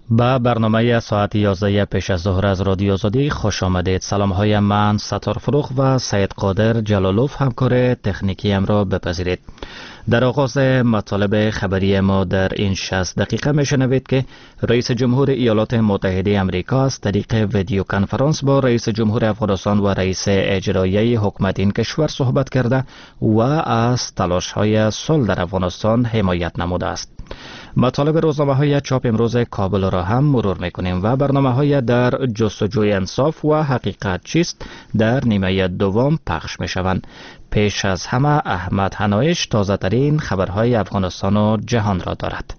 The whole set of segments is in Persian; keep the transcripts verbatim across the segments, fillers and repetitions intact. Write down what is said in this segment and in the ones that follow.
با برنامه ساعت یازده پیش از ظهر از رادیو آزادی خوش آمدید. سلام های من ستار فروغ و سید قادر جلالوف همکار تکنیکی ام را بپذیرید. در آغاز مطالب خبری ما در این شصت دقیقه میشنوید که رئیس جمهور ایالات متحده آمریکا از طریق ویدیو کنفرانس با رئیس جمهور افغانستان و رئیس اجرایی حکومت این کشور صحبت کرده و از تلاش های صلح در افغانستان حمایت نموده است. مطالب روزنامه های چاپ امروز کابل را هم مرور میکنیم و برنامه های در جستجوی انصاف و حقیقت چیست در نیمه دوم پخش میشوند. پیش از همه احمد حنایش تازه ترین خبرهای افغانستان و جهان را دارد.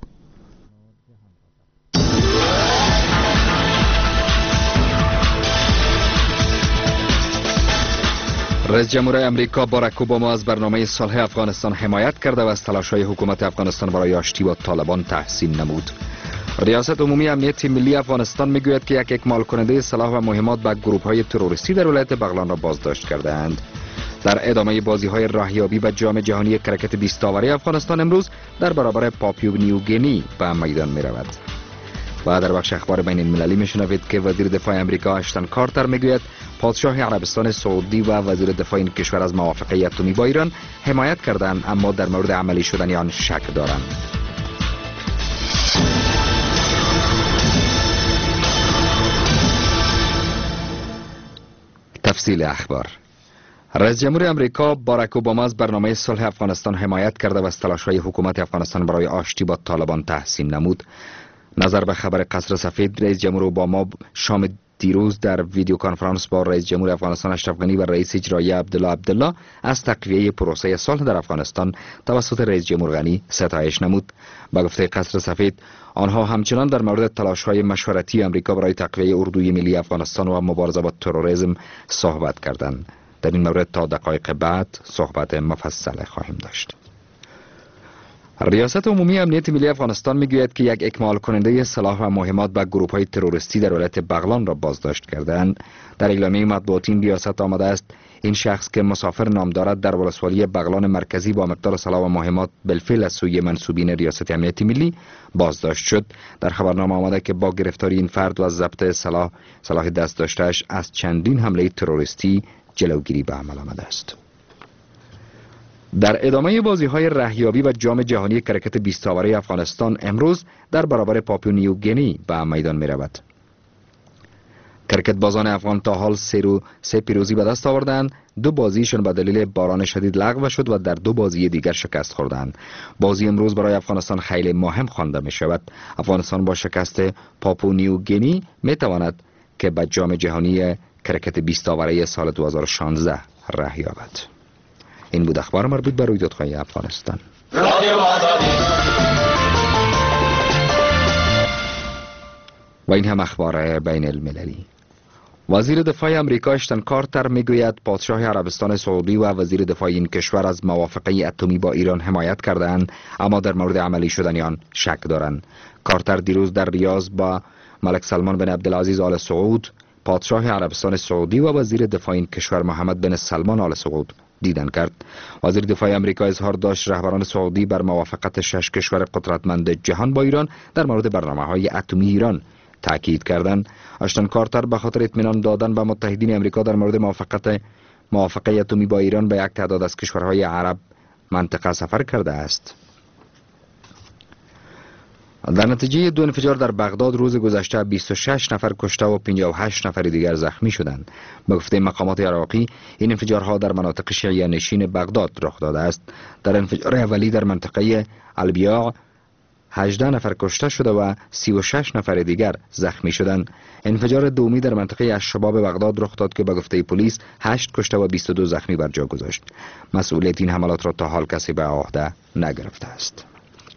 رئیس جمهور امریکا باراک اوباما از برنامه صلح افغانستان حمایت کرده و از تلاش‌های حکومت افغانستان برای آشتی با طالبان تحسین نمود. ریاست عمومی امنیت ملی افغانستان میگوید که یک اکمال کننده سلاح و مهمات به گروه‌های تروریستی در ولایت بغلان را بازداشت کرده‌اند. در ادامه بازی‌های راهیابی به جام جهانی کرکت بیست آوری افغانستان امروز در برابر پاپیو نیوگینی به میدان می‌رود. و در بخش اخبار بین المللی میشنوید که وزیر دفاع امریکا اشتن کارتر میگوید پادشاه عربستان سعودی و وزیر دفاع این کشور از موافقه اتمی با ایران حمایت کردند، اما در مورد عملی شدن آن شک دارند. تفصیل اخبار. رئیس جمهور امریکا باراک اوباما از برنامه صلح افغانستان حمایت کرده و از تلاش‌های حکومت افغانستان برای آشتی با طالبان تحسین نمود. نظر به خبر قصر سفید، رئیس جمهور اوباما شام دیروز در ویدیو کنفرانس با رئیس جمهور افغانستان اشرف غنی و رئیس اجرایی عبدالله عبدالله از تقویه پروسه صلح در افغانستان توسط رئیس جمهور غنی ستایش نمود. با گفته قصر سفید، آنها همچنان در مورد تلاش‌های مشورتی امریکا برای تقویه اردوی ملی افغانستان و مبارزه با تروریسم صحبت کردند. در این مورد تا دقایق بعد صحبت مفصل خواهیم داشت. ریاست عمومی امنیت ملی افغانستان میگوید که یک اکمال کننده سلاح و مهمات به گروه‌های تروریستی در ولایت بغلان را بازداشت کردند. در اعلامیه مطبوعاتی این ریاست آمده است این شخص که مسافر نام دارد در ولسوالی بغلان مرکزی با مقدار سلاح و مهمات بالفعل از سوی منسوبین ریاست امنیت ملی بازداشت شد. در خبرنامه آمده که با گرفتاری این فرد و ضبط سلاح سلاح دست داشته‌اش از چندین حمله تروریستی جلوگیری به عمل آمده است. در ادامه بازی‌های راهیابی و جام جهانی کرکت بیست آوری افغانستان امروز در برابر پاپیو نیوگینی به میدان می‌رود. کرکت بازان افغان تا حال سه رو سه پیروزی به دست آوردند. دو بازیشون به دلیل باران شدید لغو شد و در دو بازی دیگر شکست خوردند. بازی امروز برای افغانستان خیلی مهم خوانده می‌شود. افغانستان با شکست پاپیو نیوگینی می‌تواند که به جام جهانی کرکت بیست آوری سال دو هزار و شانزده راه یابد. این بود اخبار مربوط به رویدادهای افغانستان. و این هم اخبار بین المللی. وزیر دفاع امریکا اشتن کارتر میگوید پادشاه عربستان سعودی و وزیر دفاع این کشور از موافقه اتمی با ایران حمایت کردند، اما در مورد عملی شدن آن شک دارند. کارتر دیروز در ریاض با ملک سلمان بن عبدالعزیز آل سعود، پادشاه عربستان سعودی و وزیر دفاع این کشور محمد بن سلمان آل سعود دیدن کرد. وزیر دفاع امریکا اظهار داشت رهبران سعودی بر موافقت شش کشور قدرتمند جهان با ایران در مورد برنامه‌های اتمی ایران تاکید کردند. اشتن کارتر به خاطر اطمینان دادن به متحدین امریکا در مورد موافقت موافقه اتمی با ایران به یک تعداد از کشورهای عرب منطقه سفر کرده است. در نتیجه دو انفجار در بغداد روز گذشته بیست و شش نفر کشته و پنجاه و هشت نفر دیگر زخمی شدند. به گفته مقامات عراقی این انفجارها در مناطق شیعه نشین بغداد رخ داده است. در انفجار اولی در منطقه البیاع هجده نفر کشته شده و سی و شش نفر دیگر زخمی شدند. انفجار دومی در منطقه الشباب بغداد رخ داد که به گفته پلیس هشت کشته و بیست و دو زخمی بر جا گذاشت. مسئولیت این حملات را تا حال کسی به عهده نگرفته است.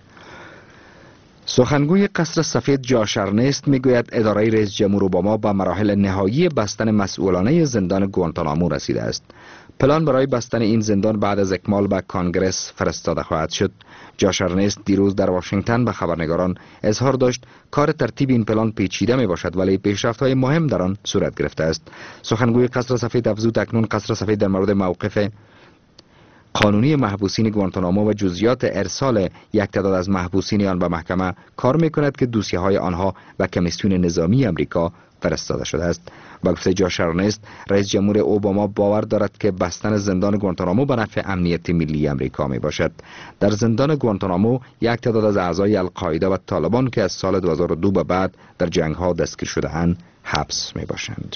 سخنگوی قصر سفید جاش ارنست میگوید اداره رئیس جمهور اوباما به مراحل نهایی بستن مسئولانه زندان گوانتانامو رسیده است. پلان برای بستن این زندان بعد از اکمال به کانگرس فرستاده خواهد شد. جاش ارنست دیروز در واشنگتن به خبرنگاران اظهار داشت کار ترتیب این پلان پیچیده می باشد ولی پیشرفت‌های مهم در آن صورت گرفته است. سخنگوی قصر سفید افزود اکنون قصر سفید در مورد موقف قانونی محبوسین گوانتانامو و جزئیات ارسال یک تعداد از محبوسین آن به محکمه کار می‌کند که دوسیه های آنها و کمیسیون نظامی امریکا فرستاده شده است. با گفته جاش ارنست، رئیس جمهور اوباما باور دارد که بستن زندان گوانتانامو به نفع امنیت ملی امریکا می باشد. در زندان گوانتانامو یک تعداد از اعضای القاعده و طالبان که از سال دو هزار و دو به بعد در جنگ ها دستگیر شده اند حبس می باشند.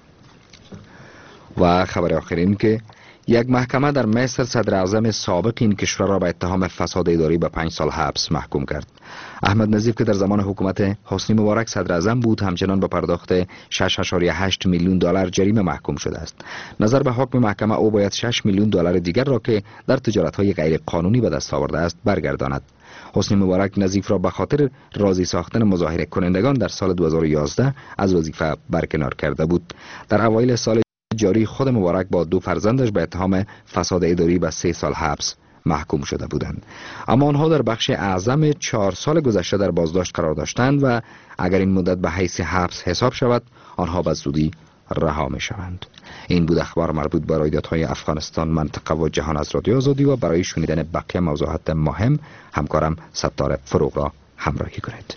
و خبر آخرین که یک محکمه در مصر صدر اعظم سابق این کشور را به اتهام فساد اداری به پنج سال حبس محکوم کرد. احمد نظیف که در زمان حکومت حسنی مبارک صدر اعظم بود همچنان به پرداخت شش ممیز هشت میلیون دلار جریمه محکوم شده است. نظر به حکم محکمه او باید شش میلیون دلار دیگر را که در تجارت‌های غیر قانونی به دست آورده است برگرداند. حسنی مبارک نظیف را به خاطر راضی ساختن مظاهره کنندگان در سال دو هزار و یازده از وظیفه برکنار کرده بود. در اوایل سال جاری خود مبارک با دو فرزندش به اتهام فساد اداری به سه سال حبس محکوم شده بودند، اما آنها در بخش اعظم چهار سال گذشته در بازداشت قرار داشتند و اگر این مدت به حیث حبس حساب شود آنها به زودی رها می شوند. این بود اخبار مربوط به رویدادهای افغانستان، منطقه و جهان از رادیو آزادی و برای شنیدن بقیه موضوعات مهم همکارم ستار فروغ را همراهی کنید.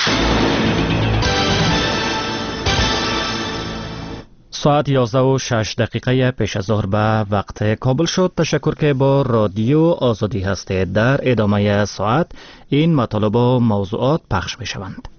ساعت یازده و شش دقیقه پیش از ظهر به وقت کابل شد. تشکر که با رادیو آزادی هستید. در ادامه ساعت این مطالب و موضوعات پخش می شوند.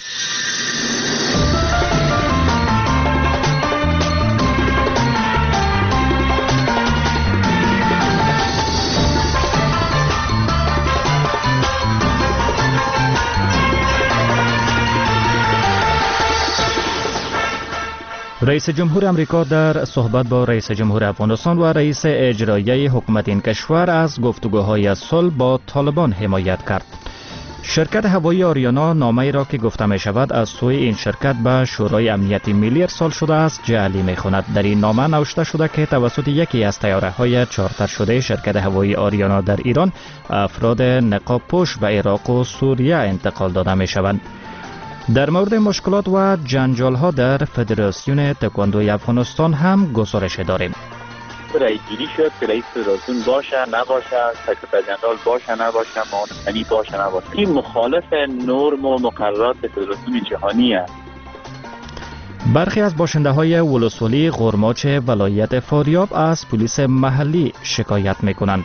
رئیس جمهور امریکا در صحبت با رئیس جمهور افغانستان و رئیس اجرایی حکومت این کشور از گفتگوهای صلح با طالبان حمایت کرد. شرکت هوایی آریانا نامه‌ای را که گفته می شود از سوی این شرکت به شورای امنیت ملی ارسال شده است جعلی می خواند. در این نامه نوشته شده که توسط یکی از طیاره های چارتر شده شرکت هوایی آریانا در ایران افراد نقاب پوش به عراق و سوریه انتقال داده می شوند. در مورد مشکلات و جنجال ها در فدراسیون تکواندوی افغانستان هم گزارش داریم. رای گیری شد که رئیس فدراسیون باشه نباشه، سکرتر جنرال باشه نباشه، معاونی باشه نباشه. این مخالف نرم و مقررات فدراسیون جهانی است. برخی از باشنده های ولسوالی غرماچ ولایت فاریاب از پلیس محلی شکایت می کنند.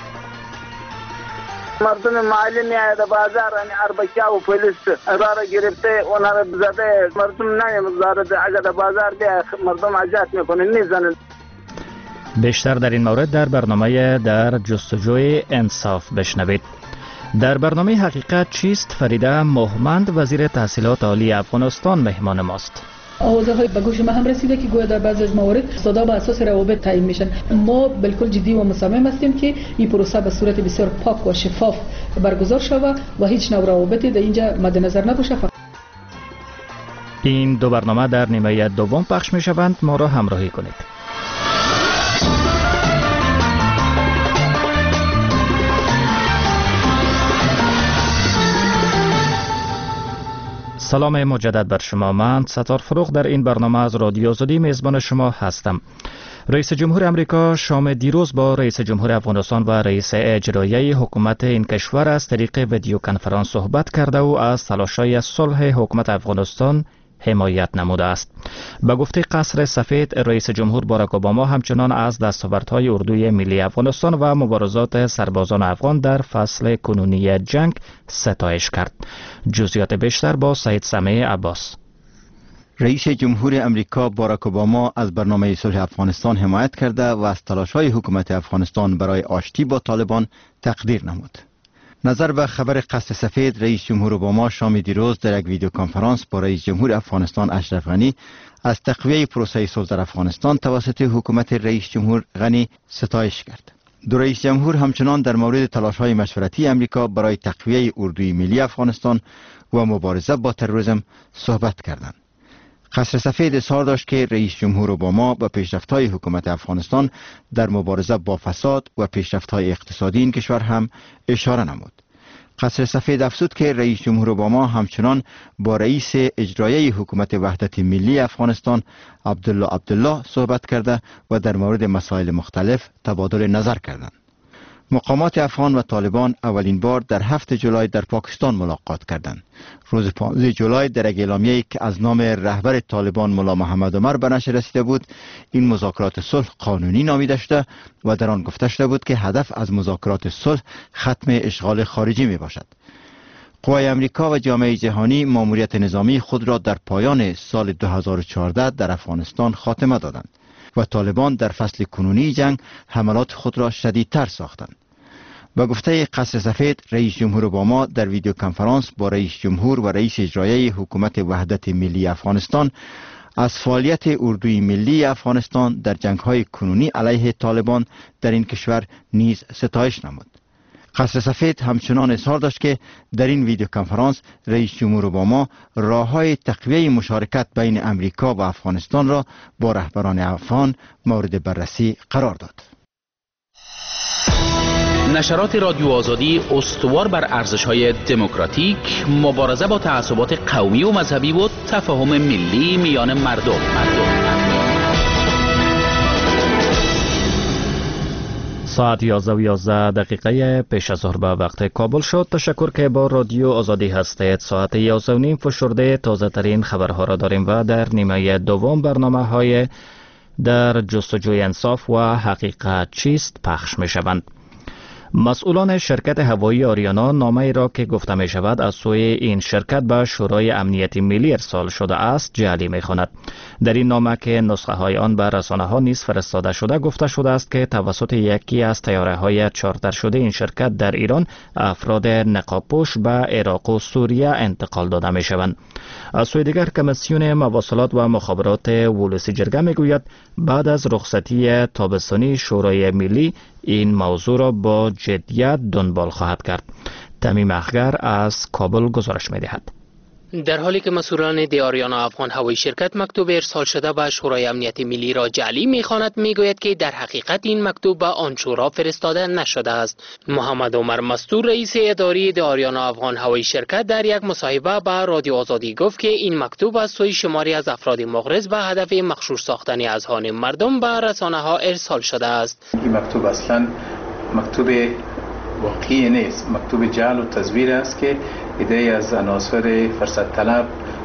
مردم محلی میاید بازار یعنی اربکیا و پلیس را گرفته اونها را زده، مردم نمیذارد اگر بازار بیا مردم اذیت میکنه میزنن. بیشتر در این مورد در برنامه در جستجوی انصاف بشنوید. در برنامه حقیقت چیست فریده مهمند وزیر تحصیلات عالی افغانستان مهمان ماست. آوازه های به گوش ما هم رسیده که گویا در بعضی از موارد صدا به اساس روابط تعیین میشن. ما بالکل جدی و مصمم هستیم که این پروسه به صورت بسیار پاک و شفاف برگزار شود و هیچ نوع روابطی در اینجا مد نظر نباشه. این دو برنامه در نیمه دوم پخش می شوند. ما را همراهی کنید. سلام مجدد بر شما. من ستار فروغ در این برنامه از رادیو آزادی میزبان شما هستم. رئیس جمهور امریکا شام دیروز با رئیس جمهور افغانستان و رئیس اجرایی حکومت این کشور از طریق ویدیو کنفرانس صحبت کرده و از تلاش‌های صلح حکومت افغانستان حمایت نموده است. به گفته قصر سفید، رئیس جمهور باراک اوباما همچنان از دستاوردهای اردوی ملی افغانستان و مبارزات سربازان افغان در فصل کنونی جنگ ستایش کرد. جزئیات بیشتر با سعید سمیع عباس. رئیس جمهور امریکا باراک اوباما از برنامه صلح افغانستان حمایت کرده و از تلاش‌های حکومت افغانستان برای آشتی با طالبان تقدیر نمود. نظر به خبر قصر سفید، رئیس جمهور اوباما شام دیروز در یک ویدیو کنفرانس با رئیس جمهور افغانستان اشرف غنی از تقویه پروسه صلح در افغانستان توسط حکومت رئیس جمهور غنی ستایش کرد. دو رئیس جمهور همچنان در مورد تلاش‌های مشورتی امریکا برای تقویه اردوی ملی افغانستان و مبارزه با تروریسم صحبت کردند. قصر سفید اظهار داشت که رئیس جمهور اوباما به پیشرفت‌های حکومت افغانستان در مبارزه با فساد و پیشرفت‌های اقتصادی این کشور هم اشاره نمود. قصر سفید افزود که رئیس جمهور اوباما همچنان با رئیس اجرایی حکومت وحدت ملی افغانستان عبدالله عبدالله صحبت کرده و در مورد مسائل مختلف تبادل نظر کردند. مقامات افغان و طالبان اولین بار در هفتم جولای در پاکستان ملاقات کردند. روز پانزده جولای در یک اعلامیه‌ای که از نام رهبر طالبان ملا محمد عمر به نشر رسیده بود، این مذاکرات صلح قانونی نامیده شده و در آن گفته شده بود که هدف از مذاکرات صلح ختم اشغال خارجی می باشد. قوای امریکا و جامعه جهانی ماموریت نظامی خود را در پایان سال دو هزار و چهارده در افغانستان خاتمه دادند و طالبان در فصل کنونی جنگ حملات خود را شدیدتر ساختند. با گفته قصر سفید، رئیس جمهور اوباما در ویدیو کنفرانس با رئیس جمهور و رئیس اجرایی حکومت وحدت ملی افغانستان از فعالیت اردوی ملی افغانستان در جنگ‌های کنونی علیه طالبان در این کشور نیز ستایش نمود. قصر سفید همچنان اظهار داشت که در این ویدیو کنفرانس رئیس جمهور اوباما راه‌های تقویه مشارکت بین امریکا و افغانستان را با رهبران افغان مورد بررسی قرار داد. نشرات رادیو آزادی استوار بر ارزش‌های دموکراتیک، مبارزه با تعصبات قومی و مذهبی و تفاهم ملی میان مردم. مردم. ساعت یازده و یازده دقیقه پیش از ظهر به وقت کابل شد. تشکر که با رادیو آزادی هستید. ساعت یازده و نیم فشرده تازه ترین خبرها را داریم و در نیمه دوم برنامه های در جستجوی انصاف و حقیقت چیست پخش می شوند. مسئولان شرکت هوایی آریانا نامه ای را که گفته می شود از سوی این شرکت به شورای امنیت ملی ارسال شده است جعلی می خواند. در این نامه که نسخه های آن به رسانه ها نیز فرستاده شده گفته شده است که توسط یکی از طیاره های چارتر شده این شرکت در ایران افراد نقاب‌پوش به عراق و سوریه انتقال داده می شوند. از سوی دیگر کمیسیون مواصلات و مخابرات ولسی جرگه می گوید بعد از رخصتی تابستانی شورای ملی این موضوع را با جدیت دنبال خواهد کرد. تمیم اخگر از کابل گزارش می دهد. در حالی که مسئولان دی آریانا افغان هوایی شرکت مکتوب ارسال شده به شورای امنیت ملی را جعلی می‌خواند، میگوید که در حقیقت این مکتوب به آن شورا فرستاده نشده است. محمد عمر مستور رئیس اداری دی آریانا افغان هوایی شرکت در یک مصاحبه به رادیو آزادی گفت که این مکتوب از سوی شماری از افراد مغرض به هدف مغشوش ساختن اذهان مردم به رسانه‌ها ارسال شده است. این مکتوب اصلا مکتوب واقعی نیست، مکتوب جعل و تزویر است که ایده از عناصر فرصت طلب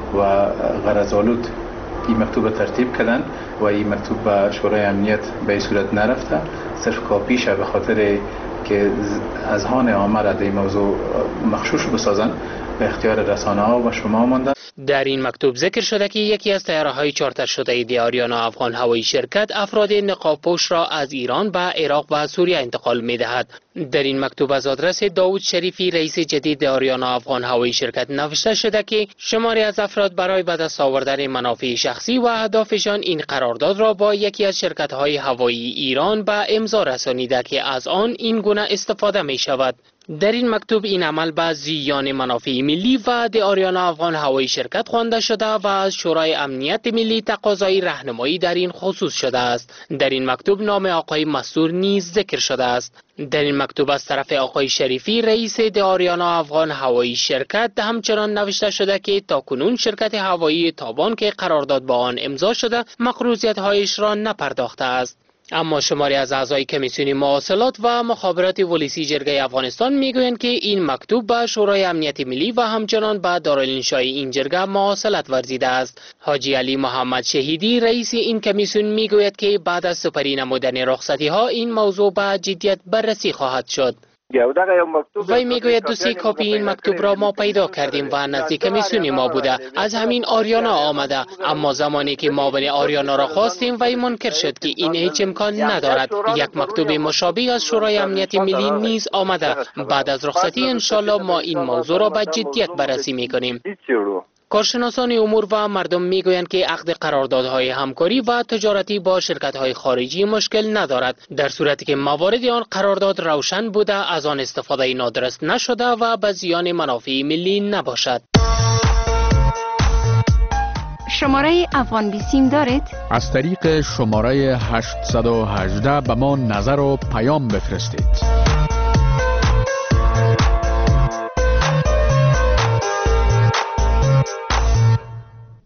و غرض‌آلود این مکتوب ترتیب کردن و این مکتوب به شورای امنیت به این صورت نرفته، صرف کاپیشه به خاطر که اذهان عامه را در این موضوع مغشوش بسازن به اختیار رسانه ها و شما مانده. در این مکتوب ذکر شده که یکی از طیاره‌های چارتر شده دی آریانا افغان هوایی شرکت افراد نقاب‌پوش را از ایران به عراق و سوریه انتقال می‌دهد. در این مکتوب از آدرس داوود شریفی رئیس جدید دی آریانا افغان هوایی شرکت نوشته شده که شماری از افراد برای به دست آوردن منافع شخصی و اهدافشان این قرارداد را با یکی از شرکت‌های هوایی ایران به امضا رسانیده که از آن این گونه استفاده می‌شود. در این مکتوب این عمل به زیان منافع ملی و دی آریانا افغان هوایی شرکت خوانده شده و از شورای امنیت ملی تقاضای راهنمایی در این خصوص شده است. در این مکتوب نام آقای مستور نیز ذکر شده است. در این مکتوب از طرف آقای شریفی رئیس دی آریانا افغان هوایی شرکت همچنان نوشته شده که تاکنون شرکت هوایی تابان که قرارداد با آن امضا شده مخروضیت‌هایش را نپرداخته است. اما شماری از اعضای کمیسیون مواصلات و مخابرات ولسی جرگه افغانستان میگویند که این مکتوب به شورای امنیت ملی و همچنان به دارالانشای این جرگه مواصلت ورزیده است. حاجی علی محمد شهیدی رئیس این کمیسیون میگوید که بعد از سپری نمودن رخصتی ها این موضوع به جدیت بررسی خواهد شد. وی میگوید دو سه کاپی این مکتوب را ما پیدا کردیم و نزدیک کمیسیون ما بوده، از همین آریانا آمده، اما زمانی که معاون آریانا را خواستیم وی منکر شد که این هیچ امکان ندارد. یک مکتوب مشابه از شورای امنیت ملی نیز آمده. بعد از رخصتی انشالله ما این موضوع را به جدیت بررسی میکنیم. کارشناسان امور و مردم میگویند که عقد قراردادهای همکاری و تجارتی با شرکت‌های خارجی مشکل ندارد، در صورتی که موارد آن قرارداد روشن بوده، از آن استفاده نادرست نشده و به زیان منافع ملی نباشد. شماره افغان بیسیم دارید؟ از طریق شماره هشتصد و هجده به ما نظر و پیام بفرستید.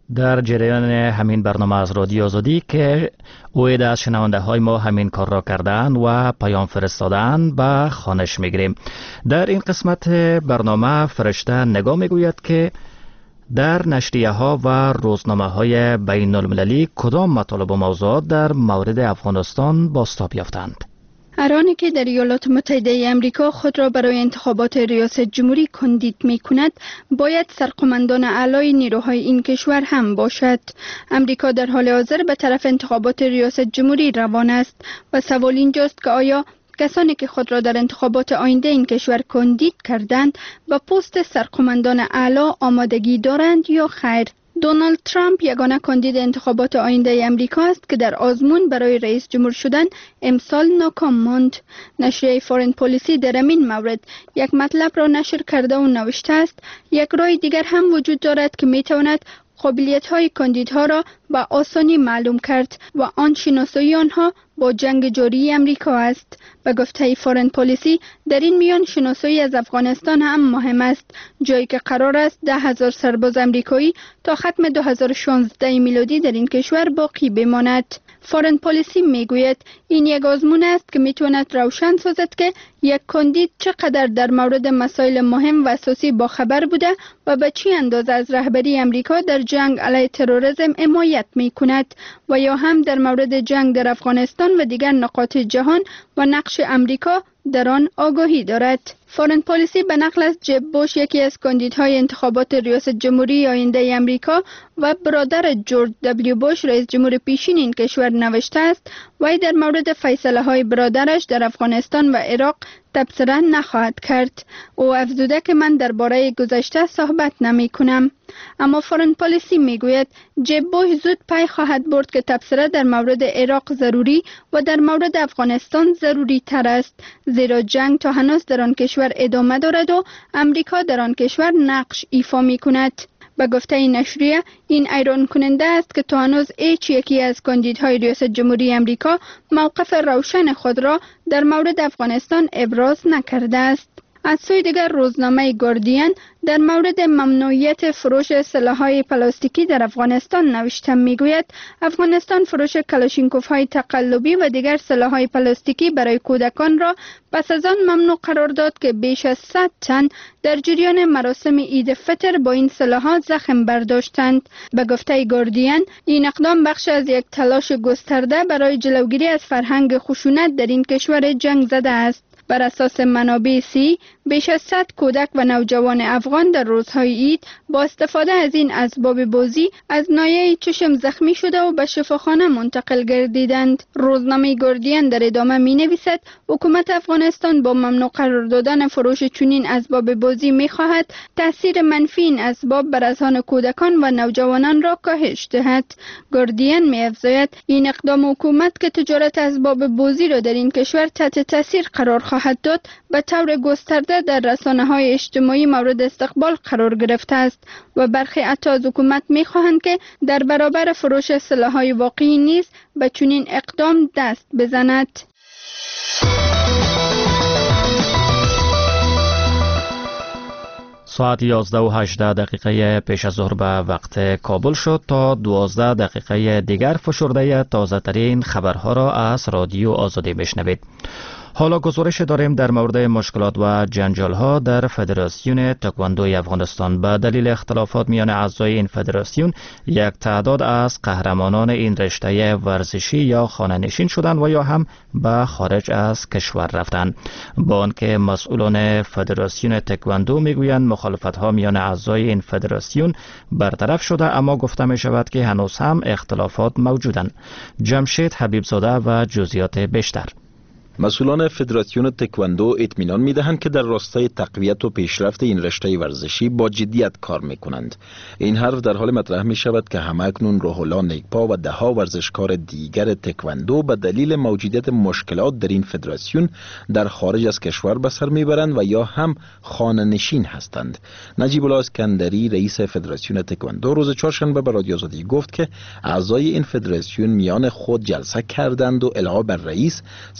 در جریان همین برنامه از رادیو آزادی که اوید از شنونده های ما همین کار را کردن و پیام فرستادن به خوانش میگیریم. در این قسمت برنامه فرشته نگاه میگوید که در نشریه ها و روزنامه های بین المللی کدام مطالب و موضوعات در مورد افغانستان بازتاب یافتند؟ ارانی که در ایالات متحده امریکا خود را برای انتخابات ریاست جمهوری کاندید می کند باید سرقمندان اعلای نیروهای این کشور هم باشد. امریکا در حال حاضر به طرف انتخابات ریاست جمهوری روان است و سوال اینجاست که آیا کسانی که خود را در انتخابات آینده این کشور کاندید کردند به پست سرقمندان اعلی آمادگی دارند یا خیر؟ دونالد ترامپ یگانه کاندید انتخابات آینده امریکا است که در آزمون برای رئیس جمهور شدن امسال ناکام ماند. نشریه فارن پالیسی در این مورد یک مطلب را نشر کرده و نوشته است یک راه دیگر هم وجود دارد که می تواند قابلیت‌های کاندیدها را به آسانی معلوم کرد و آن شناسایی آنها با جنگ جاری امریکا است. به گفته فارن پالیسی در این میان شناسایی از افغانستان هم مهم است، جایی که قرار است ده هزار سرباز امریکایی تا ختم دو هزار و شانزده میلادی در این کشور باقی بماند. فارن پالیسی میگوید این یک آزمون است که میتواند روشن سازد که یک کاندید چقدر در مورد مسائل مهم و اساسی باخبر بوده و به چه اندازه از رهبری امریکا در جنگ علیه تروریسم حمایت میکند و یا هم در مورد جنگ در افغانستان و دیگر نقاط جهان و نقش امریکا در آن آگاهی دارد. فارن پالیسی به نقل از جب بوش، یکی از کاندیدهای انتخابات ریاست جمهوری آینده امریکا و برادر جورج دبلیو بوش رئیس جمهور پیشین این کشور نوشته است وی در مورد فیصله های برادرش در افغانستان و عراق تبصره نخواهد کرد. او افزوده که من درباره گذشته صحبت نمی کنم. اما فارن پالیسی می گوید جب بوش زود پی خواهد برد که تبصره در مورد عراق ضروری و در مورد افغانستان ضروری تر است، زیرا جنگ تا هنوز در آن کشور ادامه دارد و امریکا در آن کشور نقش ایفا می کند. به گفته این نشریه این حیران کننده است که تا هنوز هیچ یکی از کاندیدهای ریاست جمهوری امریکا موقف روشن خود را در مورد افغانستان ابراز نکرده است. از سوی دیگر روزنامه گاردین در مورد ممنوعیت فروش سلاح‌های پلاستیکی در افغانستان نوشته میگوید افغانستان فروش کلاشینکوف‌های تقلبی و دیگر سلاح‌های پلاستیکی برای کودکان را پس از آن ممنوع قرار داد که بیش از صد تن در جریان مراسم عید فطر با این سلاح‌ها زخم برداشتند. به گفته گاردین این اقدام بخش از یک تلاش گسترده برای جلوگیری از فرهنگ خشونت در این کشور جنگ زده است. بر اساس منابع سی، بیش از صد کودک و نوجوان افغان در روزهای عید با استفاده از این اسباب بازی از ناحیه چشم زخمی شده و به شفاخانه منتقل گردیدند. روزنامه گاردین در ادامه می نویسد حکومت افغانستان با ممنوع قرار دادن فروش چنین اسباب بازی می خواهد تاثیر منفی این اسباب بر اذهان کودکان و نوجوانان را کاهش دهد. گاردین می افزاید این اقدام حکومت که تجارت اسباب بازی را در این کشور تحت تاثیر قرار خواهد داد به طور گسترده در رسانه‌های اجتماعی مورد استقبال قرار گرفته است و برخی حتی از حکومت می‌خواهند که در برابر فروش سلاح‌های واقعی نیز به چنین اقدام دست بزند. ساعت یازده و هجده دقیقه پیش از ظهر به وقت کابل شد. تا دوازده دقیقه دیگر فشرده تازه ترین خبرها را از رادیو آزادی بشنوید. حالا گزارش داریم در مورد مشکلات و جنجال ها در فدراسیون تکواندوی افغانستان. به دلیل اختلافات میان اعضای این فدراسیون یک تعداد از قهرمانان این رشته ورزشی یا خانه نشین شدند و یا هم به خارج از کشور رفتند. با آنکه مسئولان فدراسیون تکواندو میگویند مخالفت ها میان اعضای این فدراسیون برطرف شده، اما گفته می شود که هنوز هم اختلافات موجودند. جمشید حبیبزاده و جزئیات بیشتر. مسئولان فدراسیون تکواندو اطمینان می‌دهند که در راستای تقویت و پیشرفت این رشته ورزشی با جدیت کار می‌کنند. این حرف در حال مطرح می‌شود که همکنون روح الله نیکپا و ده ها ورزشکار دیگر تکواندو به دلیل موجودیت مشکلات در این فدراسیون در خارج از کشور به سر می‌برند و یا هم خانه نشین هستند. نجیب الله اسکندری رئیس فدراسیون تکواندو روز چهارشنبه به رادیو آزادی گفت که اعضای این فدراسیون میان خود جلسه کردند و علاوه بر رئیس سید صادق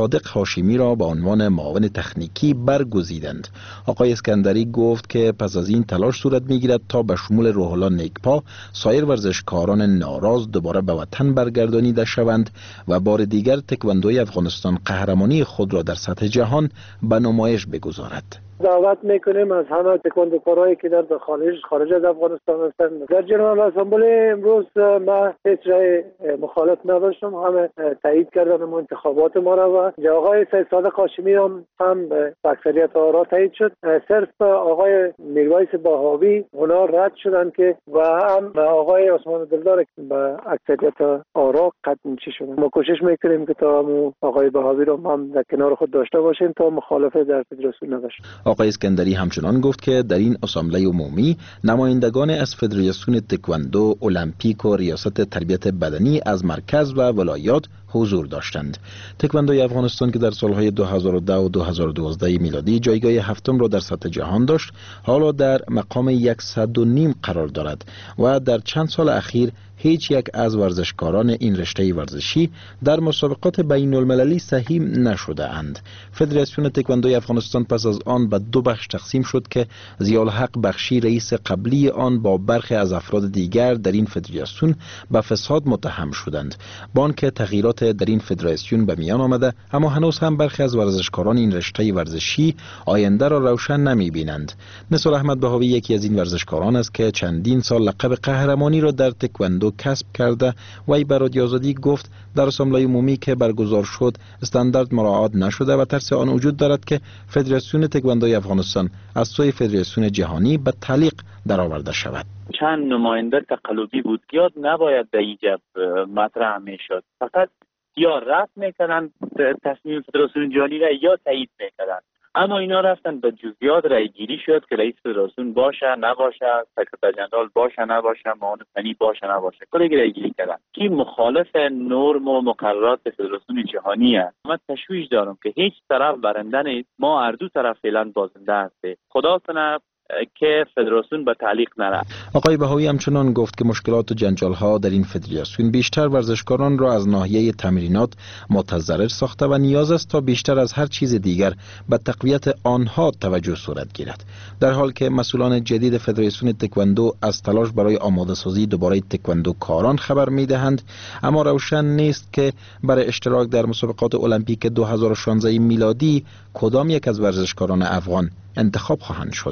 صادق هاشمی را به عنوان معاون تکنیکی برگزیدند. آقای اسکندری گفت که پس از این تلاش صورت میگیرد تا به شمول روح الله نیکپا سایر ورزشکاران ناراض دوباره به وطن برگردانیده شوند و بار دیگر تکواندوی افغانستان قهرمانی خود را در سطح جهان به نمایش بگذارد. دعوت میکنیم از همه تکواندوکارایی که در خارج خارج از افغانستان هستند. در جنوب اسامبول امروز ما هیچ رای مخالف نداشتم، همه تایید کردن ما انتخابات ما را و آقای سید صادق هاشمی هم هم به اکثریت آرا تایید شد. صرف آقای میرویس باهاوی اونا رد شدن که و هم آقای عثمان دلدار به اکثریت آرا قطعی شدن. ما کوشش میکنیم که تا آقای باهاوی رو هم در کنار خود داشته باشیم تا مخالفت در فدراسیون نباشه. آقای اسکندری همچنان گفت که در این اسامبله عمومی نمایندگان از فدراسیون تکواندو، المپیک و ریاست تربیت بدنی از مرکز و ولایات حضور داشتند. تکواندوی افغانستان که در سالهای دو هزار و ده و دو هزار و دوازده میلادی جایگاه هفتم را در سطح جهان داشت، حالا در مقام صد و نیم قرار دارد و در چند سال اخیر هیچ یک از ورزشکاران این رشته ورزشی در مسابقات بین المللی سهیم نشده اند. فدراسیون تکواندوی افغانستان پس از آن به دو بخش تقسیم شد که ضیاءالحق بخشی رئیس قبلی آن با برخی از افراد دیگر در این فدراسیون به فساد متهم شدند. با آنکه تغییرات در این فدراسیون به میان آمده، اما هنوز هم برخی از ورزشکاران این رشته ورزشی آینده را روشن نمی بینند. نثار احمد بهاوی یکی از این ورزشکاران است که چندین سال لقب قهرمانی را در تکواندو کسب کرده. وی به رادیو آزادی گفت در اسامبله عمومی که برگزار شد استاندارد مراعات نشده و ترس آن وجود دارد که فدراسیون تکواندوی افغانستان از سوی فدراسیون جهانی به تعلیق درآورده شود. چند نماینده تقلبی بود، یاد نباید در اینجا مطرح میشد. فقط یا رد میکنن تصمیم فدراسیون جهانی را یا تایید میکنن. اما اینا رفتن به جزئیات رای گیری شد که رئیس فدراسیون باشه نباشه، سکرتر جنرال باشه نباشه، معاون فنی باشه نباشه، کلی رای گیری کردن. کی مخالف نرم و مقررات فدراسیون جهانی است. من تشویش دارم که هیچ طرف برنده نیست، ما هر دو طرف فعلا بازنده هستیم. خدا کنه که فدراسیون به تعلیق نره. آقای بهاوی همچنان گفت که مشکلات و جنجال ها در این فدراسیون بیشتر ورزشکاران را از ناحیه تمرینات متضرر ساخته و نیاز است تا بیشتر از هر چیز دیگر به تقویت آنها توجه صورت گیرد. در حال که مسئولان جدید فدراسیون تکواندو از تلاش برای آماده سازی دوباره تکواندو کاران خبر می دهند، اما روشن نیست که برای اشتراک در مسابقات المپیک دو هزار و شانزده میلادی کدام یک از ورزشکاران افغان انتخاب خواهند شد.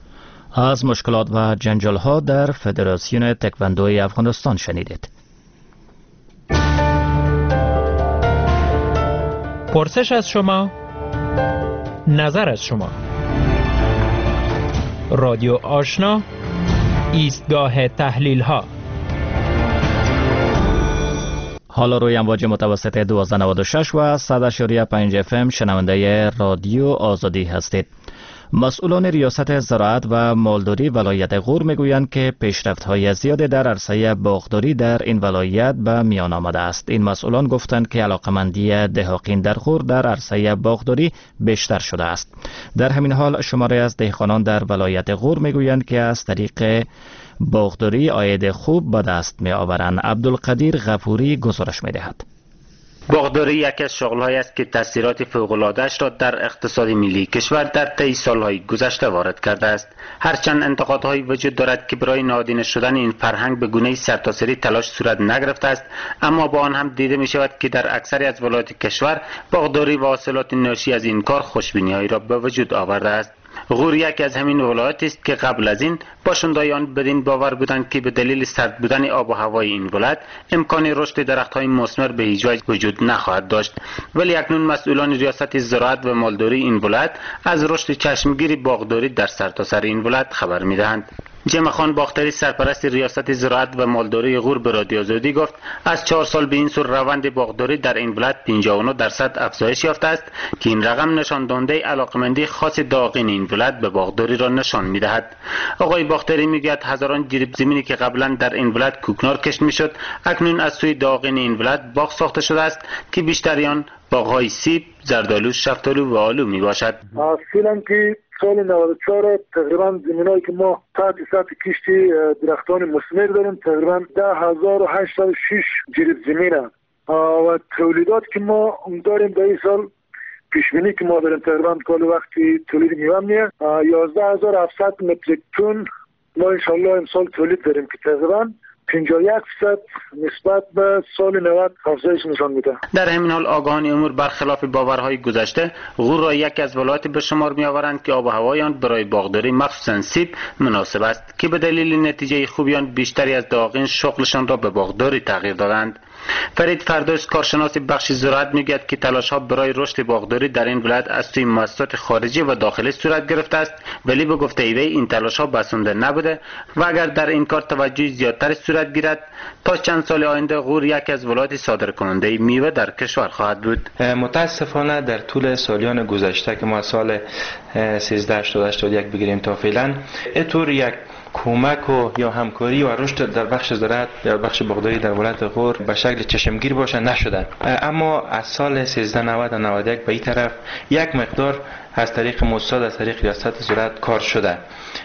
از مشکلات و جنجال ها در فدراسیون تکواندوی افغانستان شنیدید. پرسش از شما، نظر از شما. رادیو آشنا، ایستگاه تحلیل ها. حالا روی امواج متوسط دوازده نود و شش و صد و پنج اف ام شنونده رادیو آزادی هستید. مسئولان ریاست زراعت و مالداری ولایت غور میگویند که پیشرفت‌های زیادی در عرصه باغداری در این ولایت به میان آمده است. این مسئولان گفتند که علاقمندی دهقان در غور در عرصه باغداری بیشتر شده است. در همین حال شماری از دهقانان در ولایت غور میگویند که از طریق باغداری عاید خوب به دست می آورند. عبدالقدیر غفوری گزارش می دهد. باغداری یکی از شغل‌هایی است که تاثیرات فوق‌العاده‌اش را در اقتصاد ملی کشور در طی سال‌های گذشته وارد کرده است. هرچند انتقادهایی وجود دارد که برای نهادینه شدن این فرهنگ به گونه‌ای سرتاسری تلاش صورت نگرفته است، اما با آن هم دیده می‌شود که در اکثری از ولایات کشور باغداری و حاصلات ناشی از این کار خوشبینی‌هایی را به وجود آورده است. غور یکی از همین ولایات است که قبل از این باشندگان آن بدین باور بودند که به دلیل سرد بودن آب و هوای این ولایت امکان رشد درخت‌های مثمر به هیچ وجه وجود نخواهد داشت، ولی اکنون مسئولان ریاست زراعت و مالداری این ولایت از رشد چشمگیر باغداری در سرتاسر این ولایت خبر می‌دهند. جمع خان باختری سرپرست ریاست زراعت و مالداری غور به رادیو آزادی گفت از چهار سال به این سو روند باغداری در این ولایت پنجاه و نه درصد افزایش یافته است که این رقم نشان دهنده علاقمندی خاص داغین این ولایت به باغداری را نشان می‌دهد. آقای باختری میگوید هزاران جریب زمینی که قبلا در این ولایت کوکنار کشت میشد اکنون از سوی داغین این ولایت باغ ساخته شده است که بیشتر آن باغ‌های سیب، زردآلو، شفتالو و آلو میباشد. اصلا که سال نود و چهار تقریبا زمینایی که ما تحت سطح کشتی درختان مثمر داریم تقریبا ده هزار و هشتصد و شش جریب زمین است و تولیدات که ما داریم در این سال پیش بینی که ما داریم تقریبا کل وقتی تولید میوه میه یازده هزار و هفتصد متریک تن ما انشالله امسال تولید داریم که تقریبا پنجاه و یک درصد نسبت به سال نود افزایش نشان میده. در همین حال آگاهان امور برخلاف باورهای گذشته غور را یکی از ولایات به شمار می آورند که آب و هوای آن برای باغداری مخصوصا سیب مناسب است که به دلیل نتیجه خوبی آن بیشتری از داغین شغلشان را به باغداری تغییر دادند. فرید فردوس کارشناس بخش زراعت میگوید که تلاش ها برای رشد باغداری در این ولایت از سوی مؤسسات خارجی و داخلی صورت گرفته است، ولی به گفته وی این تلاش ها بسنده نبوده و اگر در این کار توجه زیادتر صورت گیرد تا چند سال آینده غور یکی از ولایات صادرکننده میوه در کشور خواهد بود. متاسفانه در طول سالیان گذشته که ما سال سیزده هشتاد هشتاد یک بگیریم تا فعلا اینطور یک کمک و یا همکاری و رشد در بخش زراعت یا بخش باغداری در ولایت غور به شکل چشمگیر باشه نشده، اما از سال سیزده نود و نود و یک به این طرف یک مقدار از طریق مؤسسات از طریق ریاست زراعت کار شده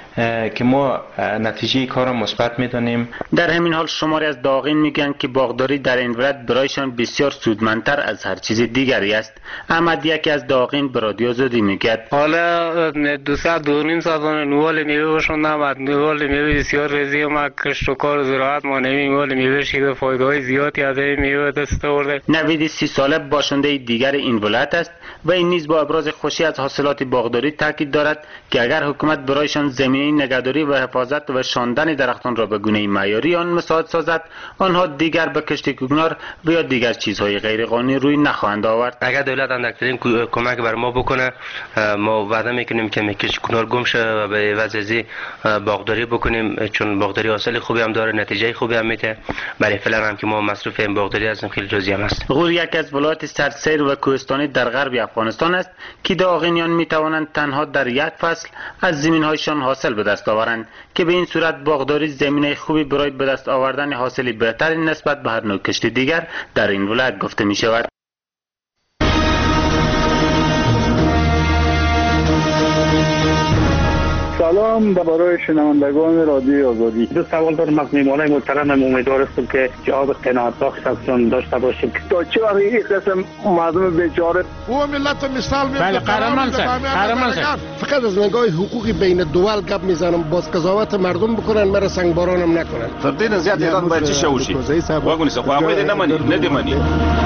که ما نتیجه کار مثبت میدانیم. در همین حال شماری از داغین میگن که باغداری در این ولایت برایشان بسیار سودمندتر از هر چیز دیگری است. احمد یکی از داغین به رادیو آزادی میگه حالا دو ساعت دو نیم ساعت نوال میوه باشون نمد نوال میوه بسیار ریزی ما کشت و کار زراعت ما نمی نوال میوه شده فایده های زیادی از این میوه دست آورده. نوید سی ساله باشنده دیگر این ولایت است و این نیز با ابراز خوشی از حاصلات باغداری تاکید دارد که اگر حکومت برایشان زمینه نگهداری و حفاظت و شاندن درختان را به گونه معیاری آن مساعد سازد، آنها دیگر به کشت کوکنار و یا دیگر چیزهای غیر قانونی روی نخواهند آورد. اگر دولت اندکترین کمک بر ما بکنه ما وعده میکنیم که کشت کوکنار گم شه و به وضعی باغداری بکنیم، چون باغداری حاصل خوبی هم داره، نتیجه خوبی هم میده. برای فعلا هم که ما مصروف این باغداری هستیم خیلی جزئی هم هست. غور یکی از ولایات سرسیر و کوهستانی در غرب افغانستان است که داغینیان میتوانند تنها در یک فصل از زمین‌هایشان حاصل به دست آورند که به این صورت باغداری زمینه خوبی برای به دست آوردن حاصلی بهتر نسبت به هر نوع کشت دیگر در این ولایت گفته می شود. سلام برای شنوندگان رادیو آزادی. دو سوال دارم از میهمانای محترم، امیدوار هستم که جواب قناعت بخش ازشون داشته باشیم. تا چه وقت این قسم مردم بیچاره او ملت مثال میزنه. بله قهرمان شد قهرمان شد. فقط از نگاه حقوقی بین دول گپ میزنم، باز قضاوت مردم بکنن، مرا سنگبارانم نکنن. تر دې زیات ایران باید چی شوشي واګونی څه خو هغه نه مني نه دی مني.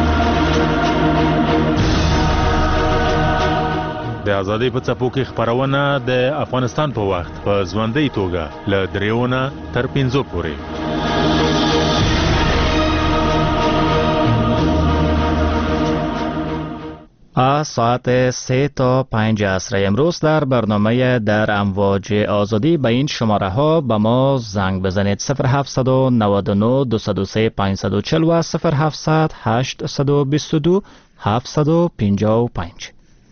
د ازادۍ په څپو کې خپرونه د افغانستان په وخت په ژوندۍ توګه له دریونه تر پنځو پورې. از ساعت سه تا پنج عصر امروز در برنامه در امواج آزادی به این شماره ها به ما زنگ بزنید: صفر هفتصد و نود و نه دویست و سه پانصد و چهل و صفر هفتصد هشتصد و بیست و دو هفتصد و پنجاه و پنج.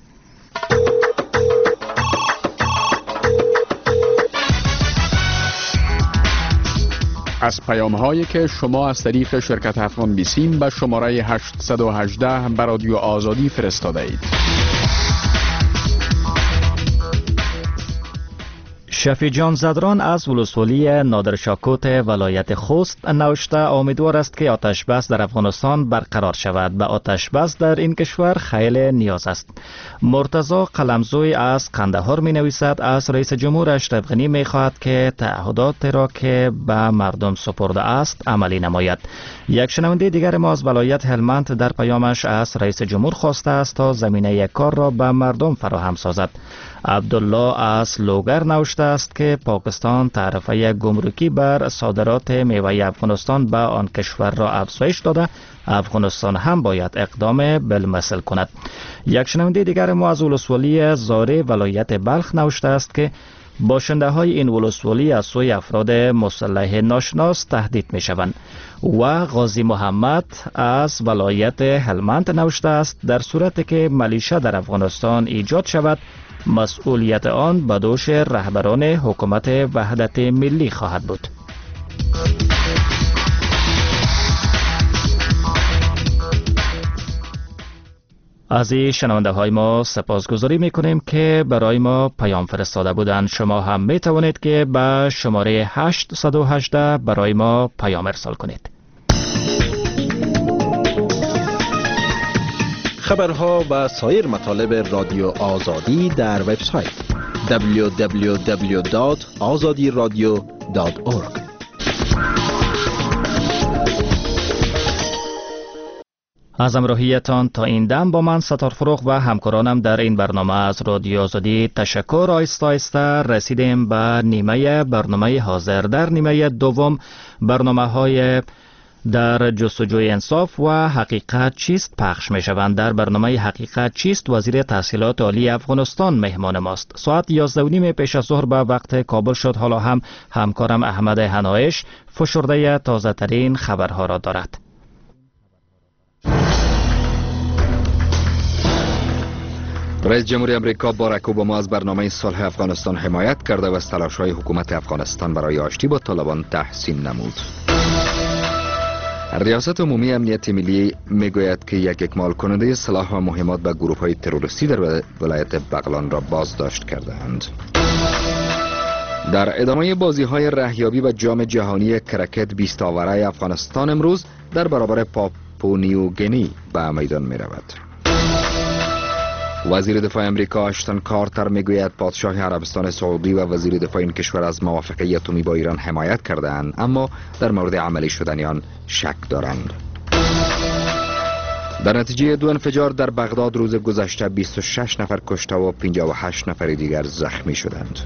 از پیام هایی که شما از طریق شرکت افغان بیسیم به شماره هشتصد و هجده به رادیو آزادی فرستاده اید. شفیع جان زدران از ولسوالی نادرشاکوت ولایت خوست نوشته امیدوار است که آتش بس در افغانستان برقرار شود. به آتش بس در این کشور خیلی نیاز است. مرتضی قلمزوی از قندهار می نویسد از رئیس جمهور اشرف غنی می خواهد که تعهدات را که به مردم سپرده است عملی نماید. یک شنونده دیگر ما از ولایت هلمند در پیامش از رئیس جمهور خواسته است تا زمینه کار را به مردم فراهم سازد. عبدالله از لوگر نوشته است که پاکستان تعرفه گمرکی بر صادرات میوه افغانستان به آن کشور را افزایش داده، افغانستان هم باید اقدام بالمثل کند. یک شنونده دیگر ما از ولسوالی زاره ولایت بلخ نوشته است که باشنده های این ولسوالی از سوی افراد مسلح ناشناس تهدید می شوند. و غازی محمد از ولایت هلمند نوشته است در صورتی که ملیشه در افغانستان ایجاد شود مسئولیت آن به دوش رهبران حکومت وحدت ملی خواهد بود. از این شنونده های ما سپاسگزاری می کنیم که برای ما پیام فرستاده بودند. شما هم می توانید که به شماره هشتصد و هجده برای ما پیام ارسال کنید. خبرها و سایر مطالب رادیو آزادی در وبسایت دبلیو دبلیو دبلیو دات آزادی رادیو دات اورگ. از همراهیتان تا این دم با من ستار فروغ و همکارانم در این برنامه از رادیو آزادی تشکر. آیسته آیسته رسیدیم به نیمه برنامه حاضر. در نیمه دوم برنامه های در جستجوی انصاف و حقیقت چیست پخش می شوند. در برنامه حقیقت چیست وزیر تحصیلات عالی افغانستان مهمان ماست. ساعت یازده و نیم پیش از ظهر به وقت کابل شد. حالا هم همکارم احمد هنایش فشرده تازه ترین خبرها را دارد. رئیس جمهوری امریکا باراک اوباما از برنامه صلح افغانستان حمایت کرده و از تلاش‌های حکومت افغانستان برای آشتی با طالبان تحسین نمود. ریاست عمومی امنیت ملی میگوید که یک اکمال کننده سلاح و مهمات به گروه‌های تروریستی در ولایت بغلان را بازداشت کردند. در ادامه بازی‌های رهیابی و جام جهانی کرکت بیست آوره افغانستان امروز در برابر پاپو نیوگینی به میدان می‌رود. وزیر دفاع امریکا آشتن کارتر میگوید پادشاه عربستان سعودی و وزیر دفاع این کشور از موافقه اتمی با ایران حمایت کرده‌اند، اما در مورد عملی شدن آن شک دارند. در نتیجه دو انفجار در بغداد روز گذشته بیست و شش نفر کشته و پنجاه و هشت نفر دیگر زخمی شدند.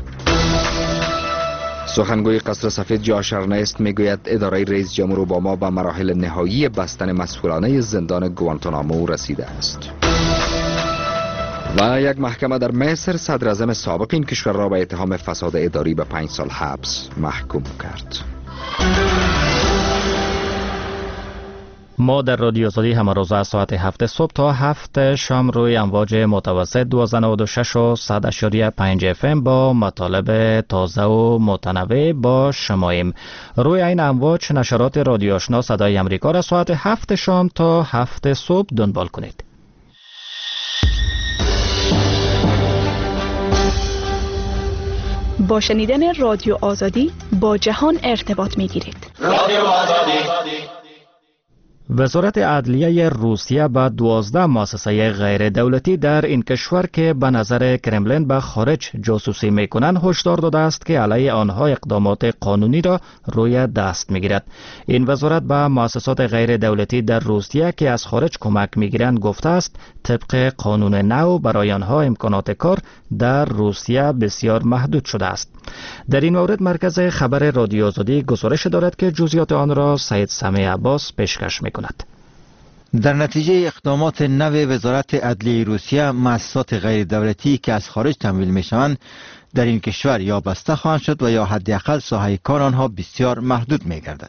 سخنگوی قصر سفید جاش ارنست میگوید اداره رئیس جمهور اوباما به مراحل نهایی بستن مسئولانه زندان گوانتانامو رسیده است. و یک محکمه در مصر صدر اعظم سابق این کشور را به اتهام فساد اداری به پنج سال حبس محکوم کرد. ما در رادیو آزادی همه روز از ساعت هفت صبح تا هفت شام روی امواج متوسط دویست و نود و شش و صد اشاری پنج اف ام با مطالب تازه و متنوع با شماییم. روی این امواج نشرات رادیو آشنا صدای امریکا را ساعت هفت شام تا هفت صبح دنبال کنید. با شنیدن رادیو آزادی با جهان ارتباط می گیرید. رادیو آزادی. وزارت عدلیه روسیه به دوازده مؤسسه غیر دولتی در این کشور که به نظر کرملین به خارج جاسوسی میکنند هشدار داده است که علیه آنها اقدامات قانونی را روی دست میگیرد. این وزارت به مؤسسات غیر دولتی در روسیه که از خارج کمک میگیرند گفته است طبق قانون نو برای آنها امکانات کار در روسیه بسیار محدود شده است. در این مورد مرکز خبر رادیو آزادی گزارش دارد که جزئیات آن را سید سمیع عباس پیشکش میکند. در نتیجه اقدامات نو وزارت عدلیه روسیه مؤسسات غیر دولتی که از خارج تمویل میشوند در این کشور یا بسته خواهند شد و یا حداقل ساحه کار آنها بسیار محدود میگردد.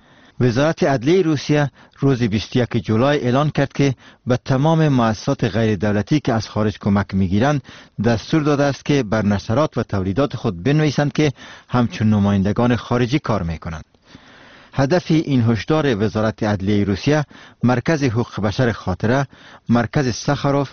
وزارت عدلیه روسیه روز بیست و یکم جولای اعلان کرد که به تمام مؤسسات غیر دولتی که از خارج کمک میگیرند دستور داده است که بر نشرات و تولیدات خود بنویسند که همچون نمایندگان خارجی کار میکنند. هدف این هشدار وزارت عدلیه روسیه مرکز حقوق بشر خاطره، مرکز سخاروف،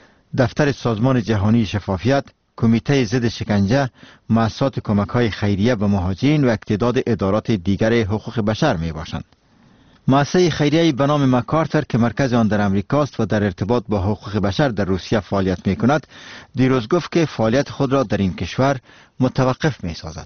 دفتر سازمان جهانی شفافیت، کمیته ضد شکنجه، مؤسسات کمک‌های خیریه به مهاجرین و اقتداد ادارات دیگر حقوق بشر می باشند. مؤسسه خیریه به نام مکارتر که مرکز آن در امریکاست و در ارتباط با حقوق بشر در روسیه فعالیت می کند، دیروز گفت که فعالیت خود را در این کشور متوقف می سازد.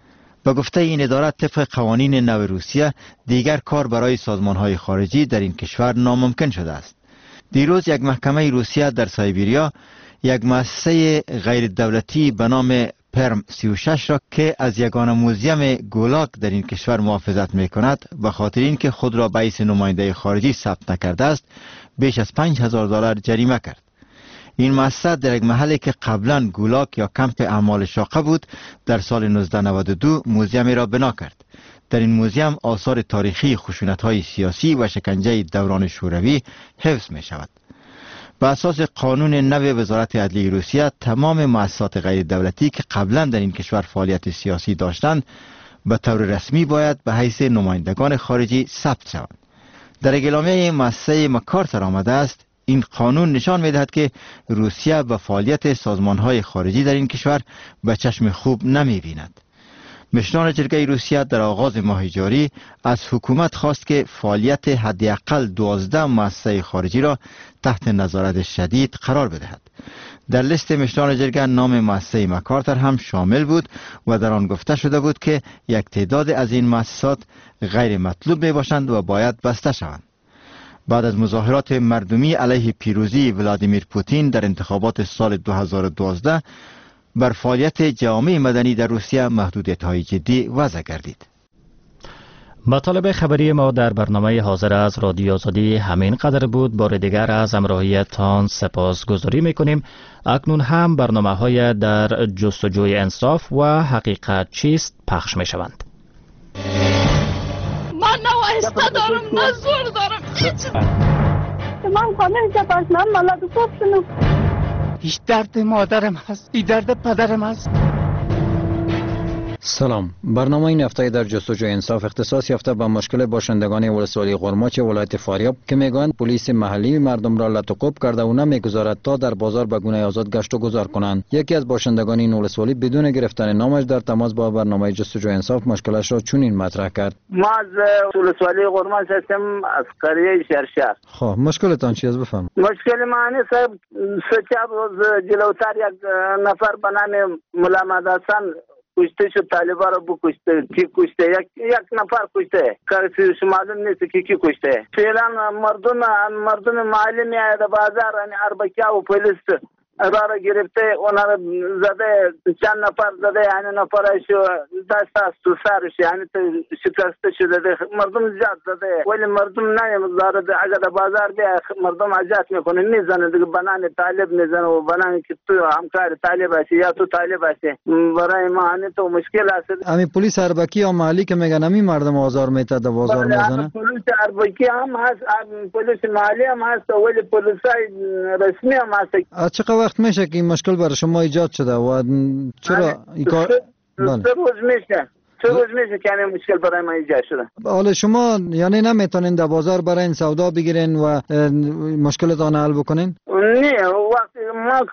به گفته این اداره طبق قوانین نو روسیه دیگر کار برای سازمان‌های خارجی در این کشور ناممکن شده است. دیروز یک محکمه روسیه در سایبریا یک مؤسسه غیر دولتی به نام پرم سی و شش را که از یگانه موزیم گولاگ در این کشور محافظت می کند به خاطر اینکه خود را به حیث نماینده خارجی ثبت نکرده است بیش از پنج هزار دلار جریمه کرد. این مؤسسه در یک محلی که قبلا گولاگ یا کمپ اعمال شاقه بود در سال نوزده نود و دو موزیمی را بنا کرد. در این موزیم آثار تاریخی خشونت‌های سیاسی و شکنجه دوران شوروی حفظ می شود. بر اساس قانون نو وزارت عدلیه روسیه تمام مؤسسات غیر دولتی که قبلا در این کشور فعالیت سیاسی داشتند به طور رسمی باید به حیث نمایندگان خارجی ثبت شوند. در اعلامیه مؤسسه مکارتر آمده است این قانون نشان می‌دهد که روسیه به فعالیت سازمان‌های خارجی در این کشور به چشم خوب نمی‌بیند. مشران جرگه روسیه در آغاز ماه جاری از حکومت خواست که فعالیت حداقل دوازده مؤسسه خارجی را تحت نظارت شدید قرار بدهد. در لیست مشران جرگه نام مؤسسه مکارتر هم شامل بود و در آن گفته شده بود که یک تعداد از این مؤسسات غیر مطلوب می باشند و باید بسته شوند. بعد از مظاهرات مردمی علیه پیروزی ولادیمیر پوتین در انتخابات سال دو هزار و دوازده بر فعالیت جامعه مدنی در روسیه محدودیت‌های جدی وضع گردید. مطالب خبری ما در برنامه حاضر از رادیو آزادی همین قدر بود. بار دیگر از همراهیتان سپاسگزاری میکنیم. اکنون هم برنامه های در جستجوی انصاف و حقیقت چیست پخش می شوند. من نوایسته دارم، نه زور دارم. من خانه جباز من ملاد خوب شنو. هیچ درد مادرم هست، ای درد پدرم هست. سلام. برنامه این هفته در جستجوی انصاف اختصاص یافته به مشکل باشندگان ولسوالی قرماچ ولایت فاریاب که میگویند پلیس محلی مردم را لطوقوب کرده و نمیگذارد تا در بازار به گونه آزاد گشت و گذار کنند. یکی از باشندگان این ولسوالی بدون گرفتن نامش در تماس با برنامه جستجوی انصاف مشکلش را چنین مطرح کرد. ما از ولسوالی قرماچ هستم، از قریه شهرشهر. خب مشکلتان چی است بفهم؟ مشکل معنی صاحب سچاب روز جلوتر یک نفر به نام ملا مدرسان کشته شد، طالبا رو بکشته. کی کشته؟ یک یک نفر کشته. کارش معلوم نیست کی کی کشته. فعلا مردم مردم محلی میاد بازار، یعنی اربکیا و پلیس را گرفته، اونا رو زده، چند نفر زده، یعنی نفرش دست از تو سرش یعنی شکسته شده. مردم زیاد زده ولی مردم نمیذاره. اگر در بازار بیا مردم اجازه میکنه میزنه دیگه، بنان طالب میزنه و بنان که تو همکار طالب هستی یا تو طالب هستی. برای ما همین تو مشکل است. امی پلیس اربکی یا محلی که میگن امی مردم آزار میته در بازار میزنه. پلیس اربکی هم هست، پلیس محلی هم هست، ولی پلیسای رسمی هم هست. از چه وقت میشه که این مشکل برای شما ایجاد شده و چرا این کار؟ سه روز میشه سه روز میشه که این مشکل برای ما ایجاد شده. حالا شما یعنی نمیتونین در بازار برای این سودا بگیرین و مشکلتان حل بکنین؟ نه، وقتی ما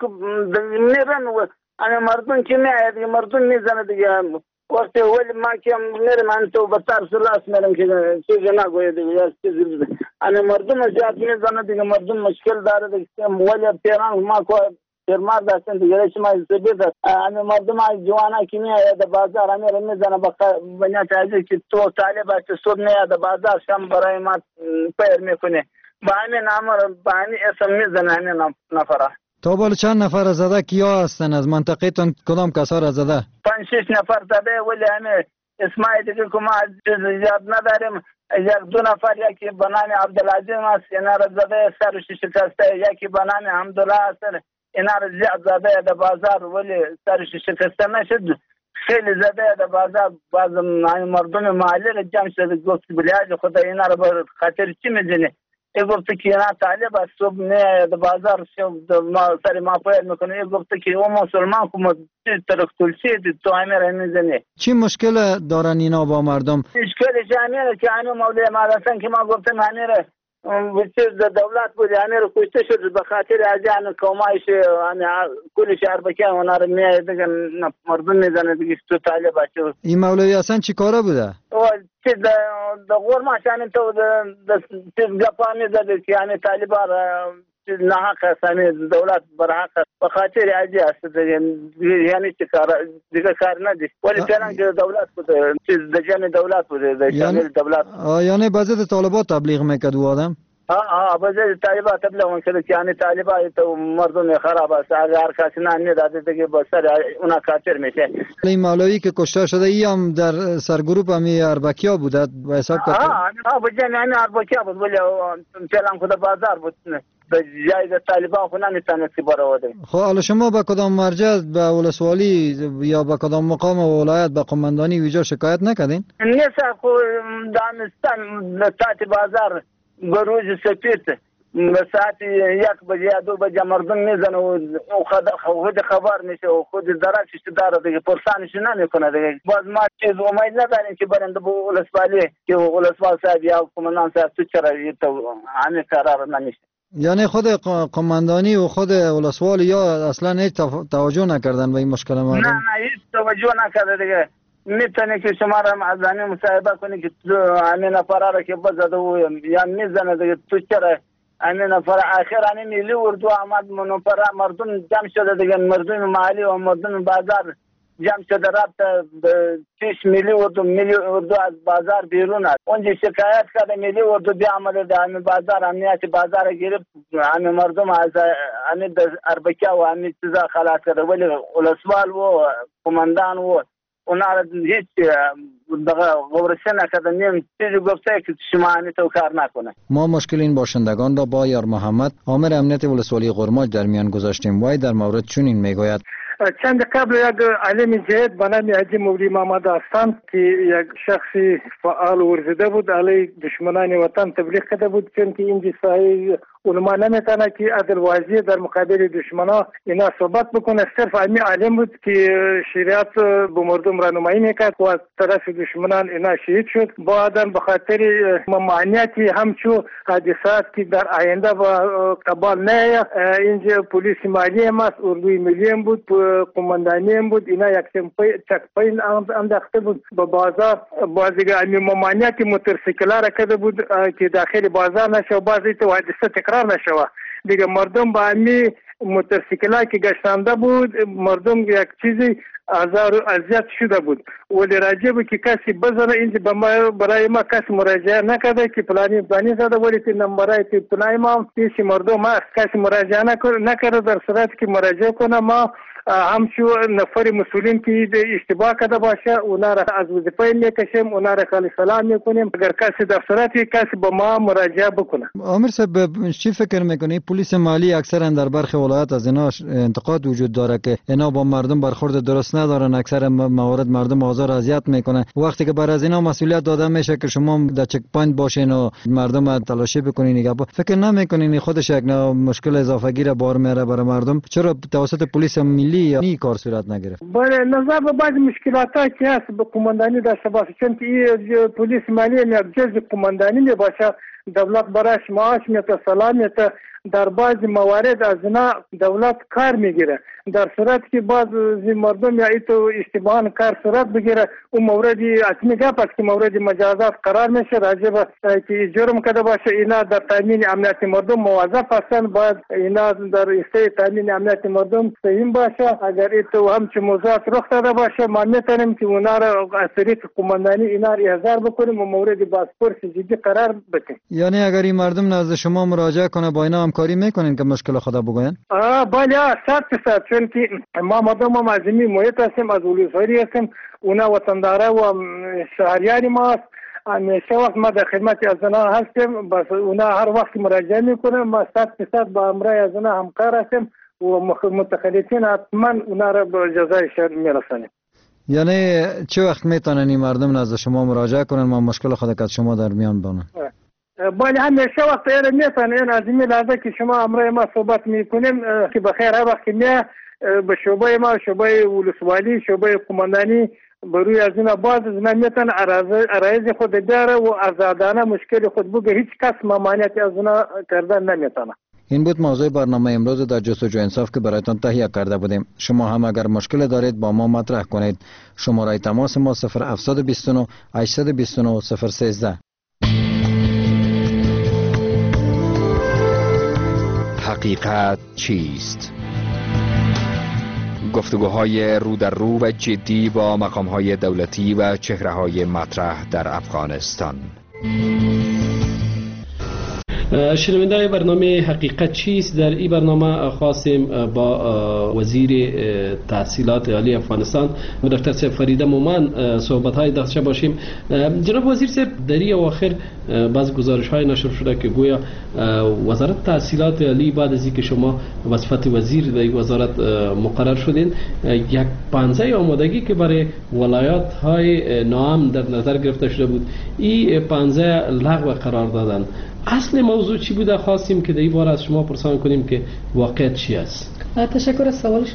میرن و انا مردم که میاد مردم میزنه دیگه. وقتی ولی ما که میرم من تو بطار سلاس میرم که چیزی نگوید دیگه. چیزی انا مردم زیاد میزنه دیگه، مردم مشکل داره دیگه. ولی پیران ما کو فرمار داشتن دیگه شما زبید انا مردم از جوانا که میاد بازار امیر میزنه با بنا تاجی که تو طالب است صبح میاد بازار شام برای ما پیر میکنه. با همین امر با همین اسم میزنه همین نفره. تا بالا چند نفر زده کیا هستن از منطقه تون؟ کدام کسا را زده؟ پنج شش نفر زده ولی همین اسمای دیگه که ما زیاد نداریم. یک دو نفر یکی به نام عبدالعظیم است، اینا را زده سرش شکسته. یکی به نام حمدالله است، اینا را زیاد زده در بازار ولی سرش شکسته نشد. خیلی زده در بازار. باز مردم محلی را جمع شده گفت بلیاج خدا اینا را به خاطر چی میزنه؟ ای گفته که اینا طالب است، صبح میاد بازار سر ما پایر میکنه. ای گفته که او مسلمان کم ترکتولسی تو همه میزنه. چی مشکل دارن اینا با مردم؟ مشکلش همینه که همین مولای مدرسان که ما گفتم همینه وچه دولت بود همین رو کشته شد به خاطر از این قومایش کل شهر بکن اونا رو میاد دیگه مردم میزنه دیگه تو طالب است. این مولوی اصلا چی کاره بوده؟ چه در غرماش همین تو گپا میزده که همین طالبا نه حق است، همین دولت بر حق است به خاطر عجی است دیگه. یعنی چه کار دیگه کار ندید ولی فعلا که دولت بوده چیز دجان دولت بوده در شامل دولت. یعنی بعضی طالبات تبلیغ میکرد و آدم؟ ها ها بعضی طالبات تبلیغ میکرد که یعنی طالبات تو مردم خراب است، هر کسی نه میداده دیگه با سر اونا کافر میشه. این مولوی که کشته شده ای هم در سرگروپ همی اربکیا بوده به حساب کرد؟ ها ها بجن یعنی اربکیا بود ولی فعلا خود بازار بود به جای طالبان خو نمیتونست که برآورده. خب حالا شما به کدام مرجع به ولسوالی یا به کدام مقام ولایت به قماندانی ویجا شکایت نکردین؟ نه خو دانستان تاتی بازار به روز سپید به ساعت یک بجه یا دو بجه مردم میزنه و خود خبر میشه و خود درکش داره دیگه پرسانش نمیکنه دیگه. باز ما چیز امید نداریم که برنده به ولسوالی که ولسوال صاحب یا قماندان صاحب تو چرا همین قرار نمیشه. یعنی خود قماندانی و خود ولسوالی یا اصلا هیچ توجه نکردن به این مشکل مردم؟ نه نه هیچ توجه نکرده دیگه. میتونه که شما را از همین مصاحبه کنی که همین نفره را که بزده و یا میزنه دیگه تو چرا همین نفره آخر همین ملی اردو آمد منفره مردم جمع شده دیگه مردم محلی و مردم بازار جمع شده رفت پیش ملی اردو ملی اردو از بازار بیرون است اونجا شکایت کرده ملی اردو بیا آمده در همین بازار امنیت بازار گرفت همین مردم از همین اربکه و همین چیزا خلاص کرده ولی ولسوال و کماندان و اونا هیچ غورشی نکرده نیم چیزی گفته که شما همین تو کار نکنه. ما مشکل این باشندگان را با یار محمد عامر امنیت ولسوالی قرماج در میان گذاشتیم. وای در مورد چنین میگوید: چند قبل یک عالم جهاد به نام حاجی مولوی محمد هستند که یک شخصی فعال ورزیده بود علیه دشمنان وطن تبلیغ کرده بود چون که این صحیح علما نمیتونه که عدل واضح در مقابل دشمنا اینا صحبت بکنه. صرف امی عالم بود که شریعت به مردم رانمایی میکرد و از طرف دشمنان اینا شهید شد. بعدا به خاطر ممانعتی همچو حادثات که در آینده با قبال نه اینجا پلیس مالی هم است اردوی ملی هم بود قماندانی هم بود اینا یک چک پاین انداخته بود به بازار بازیگه امی ممانعتی موتورسیکلار کرده بود که داخل بازار نشه و بعضی تو حادثه تکرار نشوه دیگه مردم با امی موتورسیکلای که گشتنده بود مردم یک چیزی آزار اذیت شده بود ولی راجع به که کسی بزنه اینجا برای ما کسی مراجعه نکرده که پلانی پلانی زده ولی که نمبرای تلفنای ما پیش مردم هست کسی مراجعه نکرده در صورتی که مراجعه کنه ما همچو نفر مسئولین که اشتباه کرده باشه اونا را از وظیفه میکشیم اونا را خالی سلام میکنیم اگر کسی در صورتی کسی با ما مراجعه بکنه. عامر صاحب چی فکر میکنی پلیس مالی اکثرا در برخی ولایات از اینا انتقاد وجود داره که اینا با مردم برخورد درست ندارن اکثر موارد مردم آزار اذیت میکنه وقتی که بر از اینا مسئولیت داده میشه که شما در چک پوینت باشین و مردم تلاشی بکنین نگاه فکر نمیکنین خودش یک مشکل اضافه گیر بار میاره برای مردم چرا توسط پلیس ملی نی کار صورت نگرفت؟ بله نظر به بعض مشکلات که هست به قماندانی داشته باشه چون که پلیس مالی یک جزء قماندانی می باشه دولت برایش معاش میده سلام میده در بعض موارد از اینا دولت کار میگیره در صورت که بعض مردم یا ایتو اشتباهان کار صورت بگیره اون موردی اصلی گپ است که مورد مجازات قرار میشه راجع به که جرم کرده باشه اینا در تامین امنیت مردم موظف هستن باید اینا در استه تامین امنیت مردم سهم باشه اگر ایتو همچه موضوعات رخ داده باشه ما میتونیم که اونا را از طریق قماندانی اینا را احضار بکنیم و مورد بازپرس جدی قرار بدیم. یعنی اگر این مردم نزد شما مراجعه کنه با اینا همکاری میکنین که مشکل خدا بگوین؟ آه بله صد درصد چون که ما مردم هم از این محیط هستیم از ولسوالی هستیم اونا وطنداره و شهریاری ما هست همیشه وقت ما در خدمت از اونا هستیم بس اونا هر وقت مراجعه میکنیم ما صد درصد با امرای از اونا همکار هستیم و متخلفین حتما اونا را به جزای شر میرسانیم. یعنی چه وقت میتونن این مردم نزد شما مراجعه کنن ما مشکل خود که شما در میان بانن؟ بله همیشه وقت ایره میتونن این از این لحظه که شما امرای ما صحبت میکنیم که بخیر هر وقت میه به شعبه ما شعبه ولسوالی شعبه قماندانی بروی از اینا باز از اینا میتونن عرایز خود بیاره و آزادانه مشکل خود بگه هیچ کس ممانعت از اینا کردن نمیتونه. این بود موضوع برنامه امروز در جستجو انصاف که برایتان تهیه کرده بودیم. شما هم اگر مشکل دارید با ما مطرح کنید. شماره تماس ما صفر هفت دو نه هشت دو نه صفر یک سه. حقیقت چیست؟ گفتگوهای رو در رو و جدی با مقامهای دولتی و چهره‌های مطرح در افغانستان. شنونده برنامه حقیقت چیست؟ در این برنامه خواستیم با وزیر تحصیلات عالی افغانستان دکتر صاحب فرید مومن صحبت های داشته باشیم. جناب وزیر صاحب در این اواخر بعض گزارش های نشر شده که گویا وزارت تحصیلات عالی بعد از اینکه شما وظیفت وزیر در این وزارت مقرر شدین یک پانزه آمادگی که برای ولایات های ناام در نظر گرفته شده بود این پانزه لغو قرار دادن. اصل موضوع چی بوده؟ خواستیم که در این باره از شما پرسان کنیم که واقعیت چی است. تشکر از سوال شما.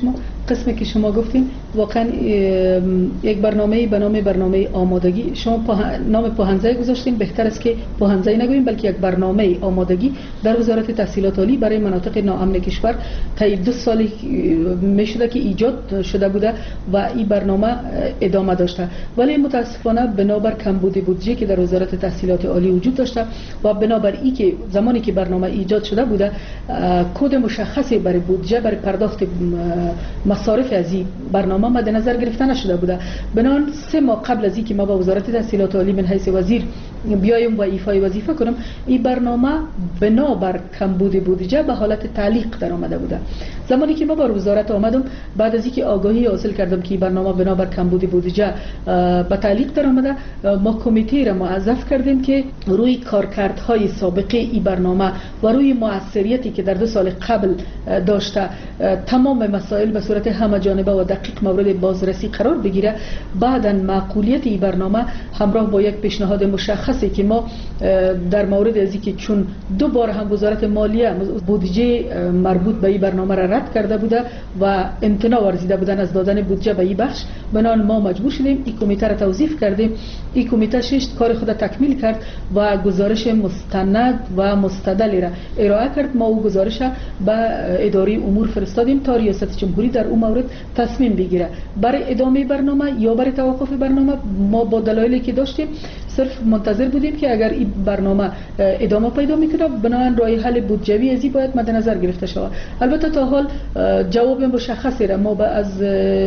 قسمی که شما گفتین واقعا یک برنامه به نام برنامه آمادگی، شما پاه... نام پاهنزه گذاشتین، بهتر است که پاهنزه نگوییم بلکه یک برنامه آمادگی در وزارت تحصیلات عالی برای مناطق ناامن کشور طی دو سالی می شده که ایجاد شده بوده و این برنامه ادامه داشته، ولی متاسفانه بنابر کمبود بودجه که در وزارت تحصیلات عالی وجود داشته و بنابر ای که زمانی که برنامه ایجاد شده بوده کد مشخصی برای بودجه برای پرداخت مصارف از این برنامه مد نظر گرفته نشده بوده. بنان سه ماه قبل از اینکه ما با وزارت تحصیلات عالی من حیث وزیر بیایم و ایفای وظیفه کنم، این برنامه بنابر کمبود بودجه به حالت تعلیق در آمده بوده. زمانی که ما با وزارت آمدم بعد از اینکه آگاهی حاصل کردم که این برنامه بنابر کمبود بودجه به تعلیق در آمده، ما کمیته را موظف کردیم که روی کارکردهای سابقه این برنامه و روی موثریتی که در دو سال قبل داشته تمام مسائل به صورت همه جانبه و دقیق مورد بازرسی قرار بگیره. بعداً معقولیت این برنامه همراه با یک پیشنهاد مشخصی که ما در مورد از اینکه چون دو بار هم وزارت مالیه بودجه مربوط به این برنامه را رد کرده بوده و امتناع ورزیده بودن از دادن بودجه به این بخش، بنان ما مجبور شدیم این کمیته را توظیف کردیم. این کمیته شش کار خود تکمیل کرد و گزارش مستند و مستدل را ارائه کرد. ما او گزارش به اداره امور فرستادیم تا ریاست جمهوری در اون مورد تصمیم بگیره برای ادامه برنامه یا برای توقف برنامه. ما با دلایلی که داشتیم صرف منتظر بودیم که اگر این برنامه ادامه پیدا میکنه بنابراین راه حل بودجوی ازی باید مد نظر گرفته شود. البته تا حال جواب مشخصی را ما از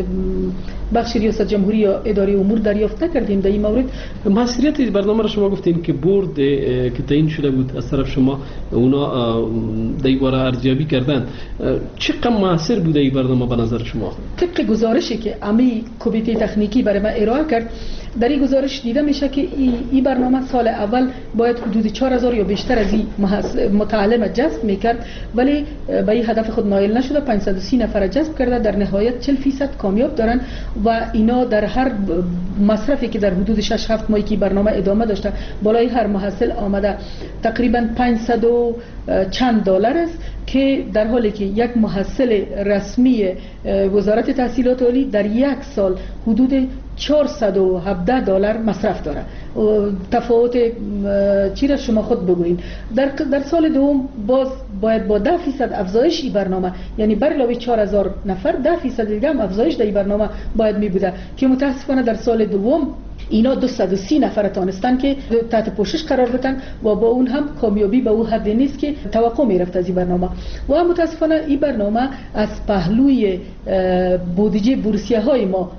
بخش ریاست جمهوری یا اداره امور دریافت نکردیم در این مورد. مسئولیت برنامه را شما گفتین که بورد که تعیین شده بود از طرف شما اونا در این باره ارزیابی کردن، چقدر موثر بوده این برنامه به نظر شما؟ طبق گزارشی که امی کمیته تکنیکی برای ما ارائه کرد در این گزارش دیده میشه که این برنامه سال اول باید حدود چهار هزار یا بیشتر از این متعلم جذب میکرد، ولی به این هدف خود نایل نشده. پانصد و سی نفر جذب کرده، در نهایت چهل درصد کامیاب دارن و اینا در هر مصرفی که در حدود شش هفت ماهی که برنامه ادامه داشته بالای هر محصل آمده تقریبا پانصد و چند دلار است که در حالی که یک محصل رسمی وزارت تحصیلات عالی در یک سال حدود چهارصد و هفده دلار مصرف داره. تفاوت چی را شما خود بگویید. در در سال دوم باز باید با ده درصد افزایش این برنامه، یعنی بر علاوه چهار هزار نفر ده درصد دیگه هم افزایش در این برنامه باید می بوده که متاسفانه در سال دوم اینا دویست و سی نفر تانستن که تحت پوشش قرار بتن و با اون هم کامیابی به اون حد نیست که توقع میرفت از این برنامه. و متاسفانه این برنامه از پهلوی بودجه بورسیه های ما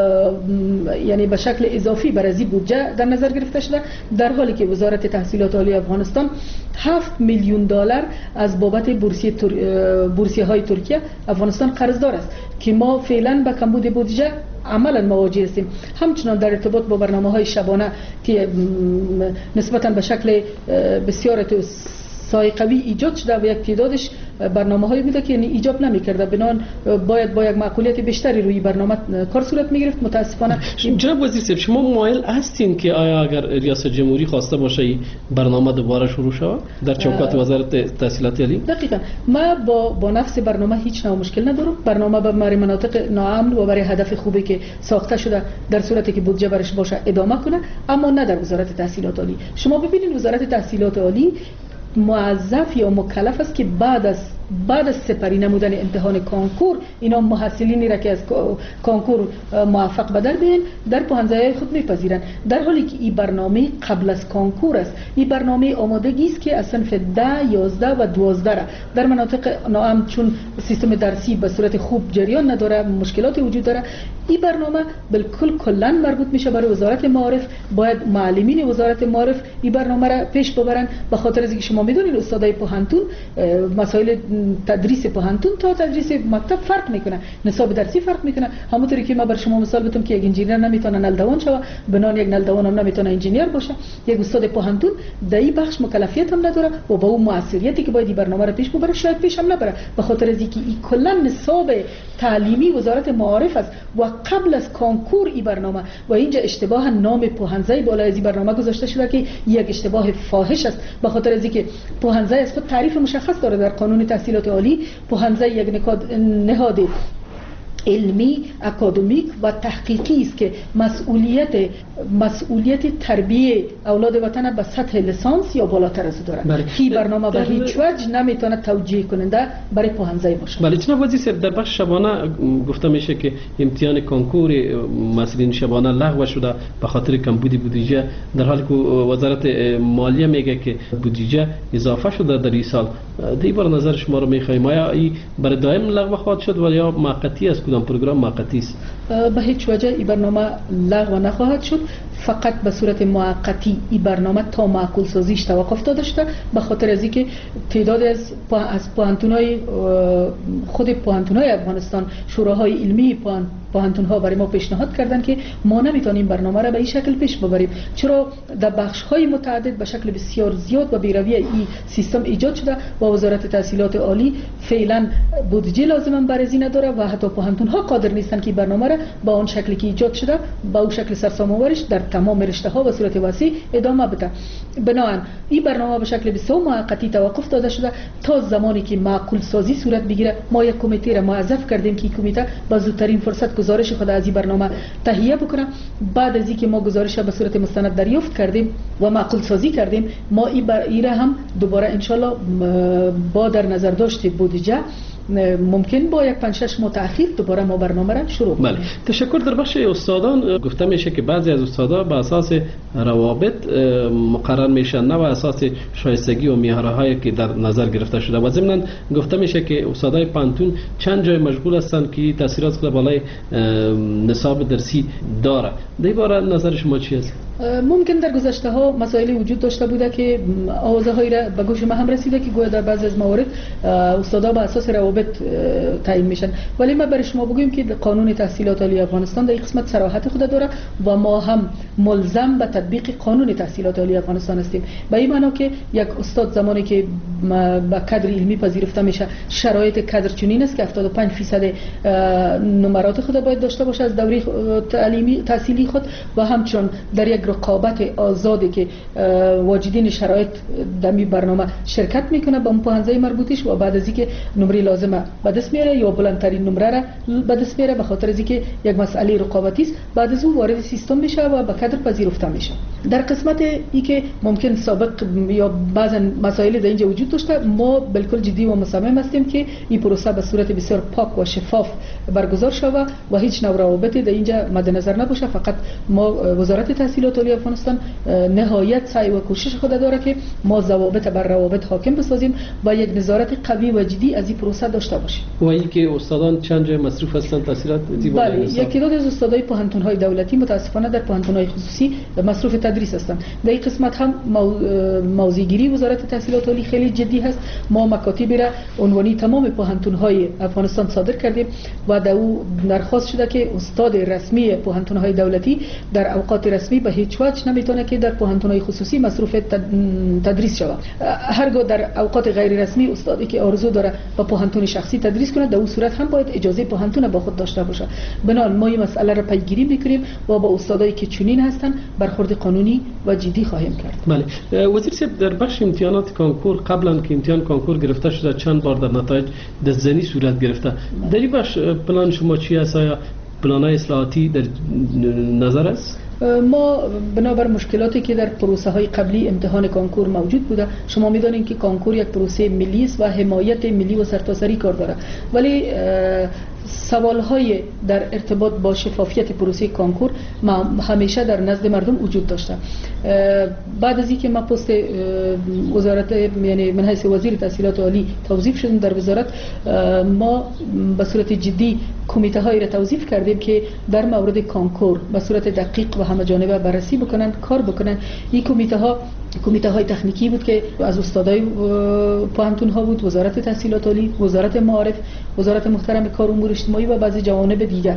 یعنی به شکل اضافی بر از این بودجه در نظر گرفته شده، در حالی که وزارت تحصیلات عالی افغانستان هفت میلیون دلار از بابت بورسیه تر... بورسیه های ترکیه افغانستان قرضدار است که ما فعلا با کمبود بودجه عملا مواجه هستیم. همچنان در ارتباط با برنامه های شبانه که نسبتا به شکل بسیار سایه قوی ایجاد شده و یک تعدادش برنامه هایی بوده که یعنی ایجاب نمی کرده، بنان باید با یک معقولیت بیشتری روی برنامه کار صورت می گرفت. متاسفانه جناب وزیر صاحب شما مایل هستین که آیا اگر ریاست جمهوری خواسته باشه این برنامه دوباره شروع شود در چوکات وزارت تحصیلات عالی؟ دقیقاً ما با با نفس برنامه هیچ نوع مشکل ندارم. برنامه برای مناطق ناامن و برای هدف خوبی که ساخته شده در صورتی که بودجه برش باشه ادامه کنه، اما نه در وزارت تحصیلات عالی. شما ببینید وزارت تحصیلات عالی موظف یا مکلف است که بعد از بعد از سپری نمودن امتحان کانکور اینا محصلینی را که از کانکور موفق به در بیان در پوهنځای خود میپذیرند، در حالی که این برنامه قبل از کانکور است. این برنامه آمادگی است که از صنف ده، یازده و دوازده را در مناطق ناامن چون سیستم درسی به صورت خوب جریان نداره، مشکلات وجود داره، این برنامه بالکل کلا مربوط میشه برای وزارت معارف. باید معلمین وزارت معارف این برنامه را پیش ببرن، به خاطر از اینکه شما میدونید استادای پوهنتون مسائل تدریس پوهنتون تا تدریس مکتب فرق میکنه، نصاب درسی فرق میکنه. همونطوری که ما بر شما مثال بتونم که یک انجینیر نمیتونه نلدوان شوه، بنان یک نلدوان هم نمیتونه انجینیر باشه. یک استاد پوهنتون در این بخش مکلفیت هم نداره و با اون موثریتی که باید این برنامه را پیش ببره شاید پیش هم نبره، به خاطر از اینکه این کلا نصاب تعلیمی وزارت معارف است و قبل از کانکور این برنامه و اینجا اشتباه نام پوهنځای بالای از این برنامه گذاشته شده که یک اشتباه فاحش است، به خاطر از اینکه پوهنځای از خود تعریف مشخص داره در قانون تحصیلات عالی. پوهنځای یک نهاد علمی اکادمیک و تحقیقی است که مسئولیت مسئولیت تربیه اولاد وطن به سطح لیسانس یا بالاتر از داره. این برنامه به هیچ وجه نمیتونه توجیه کننده برای پوهنځای باشه. بله جناب وزیر صاحب، در بخش شبانه گفته میشه که امتحان کنکور مسئولین شبانه لغو شده به خاطر کمبود بودجه، در حالی که وزارت مالیه میگه که بودجه اضافه شده در این سال. دی بار نظر شما رو میخوایم آیا این برای دائم لغو خواهد شد و یا موقتی است؟ کدام پروگرام موقتی است؟ به هیچ وجه این برنامه لغو نخواهد شد، فقط به صورت موقتی این برنامه تا معقول سازیش توقف داده شده، به خاطر از اینکه تعداد از از پوهنتون‌های خود پوهنتون‌های افغانستان، شوراهای علمی پوهنتون‌ها برای ما پیشنهاد کردن که ما نمیتونیم برنامه را به این شکل پیش ببریم، چرا در بخش‌های متعدد به شکل بسیار زیاد و بی‌رویه این سیستم ایجاد شده و وزارت تحصیلات عالی فعلا بودجه لازم برای نداره و حتی پوهنتون‌ها قادر نیستن که برنامه را با اون شکلی که ایجاد شده با اون شکل سرسام‌آورش در تمام رشته‌ها به صورت وسیع ادامه بده. بنابراین این برنامه به شکل بسیار موقتی توقف داده شده تا زمانی که معقول سازی صورت بگیره. ما یک کمیته را موظف کردیم که این کمیته با زودترین فرصت گزارش خود از این برنامه تهیه بکنه. بعد از اینکه ما گزارش را به صورت مستند دریافت کردیم و معقول سازی کردیم، ما این بر ایره هم دوباره ان شاء الله با در نظر داشت بودجه ممکن با یک پنج شش ماه تأخیر دوباره ما برنامه را شروع کنیم. بله، تشکر. در بخش استادان گفته میشه که بعضی از استادا به اساس روابط مقرر میشن، نه به اساس شایستگی و معیارهایی که در نظر گرفته شده. و ضمن گفته میشه که استادای پانتون چند جای مشغول هستند که تاثیرات خود بالای نصاب درسی داره. در باره نظر شما چی است؟ ممکن در گذشته ها مسائلی وجود داشته بوده که آوازه هایی را به گوش ما هم رسیده که گویا در بعضی از موارد استادا به اساس روابط تعیین میشن، ولی ما برای شما بگویم که قانون تحصیلات عالی افغانستان در این قسمت صراحت خود داره و ما هم ملزم به تطبیق قانون تحصیلات عالی افغانستان هستیم. به این معنی که یک استاد زمانی که به کادر علمی پذیرفته میشه، شرایط کادر چنین است که هفتاد و پنج درصد نمرات خود باید داشته باشه از دوره تعلیمی تحصیلی خود و همچنین در یک رقابت آزادی که واجدین شرایط در این برنامه شرکت میکنه به اون پوهنځای مربوطش و بعد از اینکه نمره لازمه به دست میاره یا بلندترین نمره را به دست میاره به خاطر از اینکه یک مسئله رقابتی است، بعد از اون وارد سیستم میشه و به کادر پذیرفته میشه. در قسمت ای که ممکن سابق یا بعضا مسائل در اینجا وجود داشته، ما بالکل جدی و مصمم هستیم که این پروسه به صورت بسیار پاک و شفاف برگزار شود و هیچ نوع روابطی در اینجا مد نظر نباشه. فقط ما وزارت تحصیلات عالی افغانستان نهایت سعی و کوشش خود داره که ما ضوابط بر روابط حاکم بسازیم و یک نظارت قوی و جدی از این پروسه داشته باشیم. و اینکه استادان چند جای مصروف هستند تاثیرات دیوانه؟ بله، یک تعداد از استادای پوهنتون‌های دولتی متاسفانه در پوهنتون‌های خصوصی مصروف تدریس هستند. در این قسمت هم موضوعگیری وزارت تحصیلات عالی خیلی جدی هست. ما مکاتبی را عنوانی تمام پوهنتون‌های افغانستان صادر کردیم و در او درخواست شده که استاد رسمی پوهنتون‌های دولتی در اوقات رسمی به هیچ وجه نمیتونه که در پوهنتون‌های خصوصی مصروف تدریس شود. هرگاه در اوقات غیر رسمی استادی که آرزو داره با پوهنتون شخصی تدریس کنه، در اون صورت هم باید اجازه پوهنتون با خود داشته باشه. بنابراین ما این مسئله را پیگیری میکنیم و با استادایی که چنین هستن برخورد قانونی و جدی خواهیم کرد. بله، وزیر صاحب، در بخش امتحانات کنکور قبلا که امتحان کنکور گرفته شده چند بار در نتایج دستزنی صورت گرفته. در این بخش پلان شما چی است؟ آیا پلان‌های اصلاحاتی در نظر است؟ ما بنابر مشکلاتی که در پروسه های قبلی امتحان کنکور موجود بوده، شما میدانید که کنکور یک پروسه ملی است و حمایت ملی و سرتاسری کار داره، ولی سوال های در ارتباط با شفافیت پروسه کنکور همیشه در نزد مردم وجود داشته. بعد از اینکه ما پست وزارت یعنی من حیث وزیر تحصیلات عالی توظیف شدم در وزارت، ما به صورت جدی کمیته هایی را توظیف کردیم که در مورد کنکور به صورت دقیق و همه جانبه بررسی بکنن، کار بکنن. این کمیته ها کمیته های تکنیکی بود که از استادای پوهنتون ها بود، وزارت تحصیلات عالی، وزارت معارف، وزارت محترم کار امور اجتماعی و بعضی جوانب دیگر.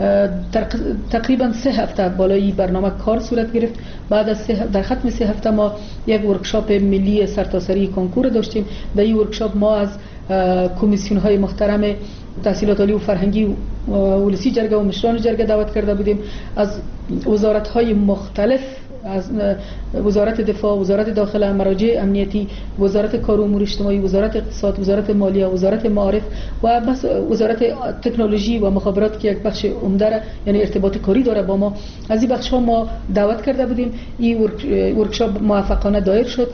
تقریبا سه هفته بالای برنامه کار صورت گرفت. بعد از در ختم سه هفته ما یک ورکشاپ ملی سرتاسری کنکور داشتیم. در این ورکشاپ ما از کمیسیون های محترم تحصیلات عالی و فرهنگی و ولسی جرگه و مشران جرگه دعوت کرده بودیم. از وزارت های مختلف از وزارت دفاع، وزارت داخله، مراجع امنیتی، وزارت کار و امور اجتماعی، وزارت اقتصاد، وزارت مالیه، وزارت معارف و بس وزارت تکنولوژی و مخابرات که یک بخش عمده یعنی ارتباط کاری داره با ما، از این بخش ها ما دعوت کرده بودیم. این ورکشاپ موفقانه دایر شد.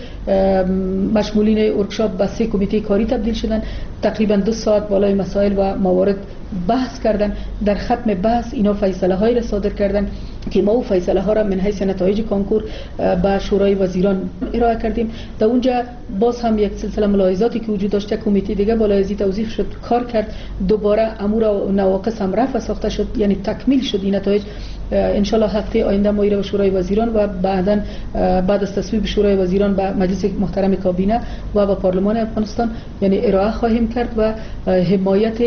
مشمولین ورکشاپ به سه کمیته کاری تبدیل شدن. تقریبا دو ساعت بالای مسائل و موارد بحث کردن. در ختم بحث اینا فیصله هایی را صادر کردن که ما او فیصله ها را من حیث نتایج کنکور به شورای وزیران ارائه کردیم. در اونجا باز هم یک سلسله ملاحظاتی که وجود داشت، کمیته دیگه بالای ازی توضیح شد، کار کرد، دوباره امور و نواقص هم رفع ساخته شد، یعنی تکمیل شد این نتایج. ان شاء الله هفته آینده ما به شورای وزیران و بعداً بعد از تصویب شورای وزیران به مجلس محترم کابینه و به پارلمان افغانستان یعنی ارائه خواهیم کرد و حمایت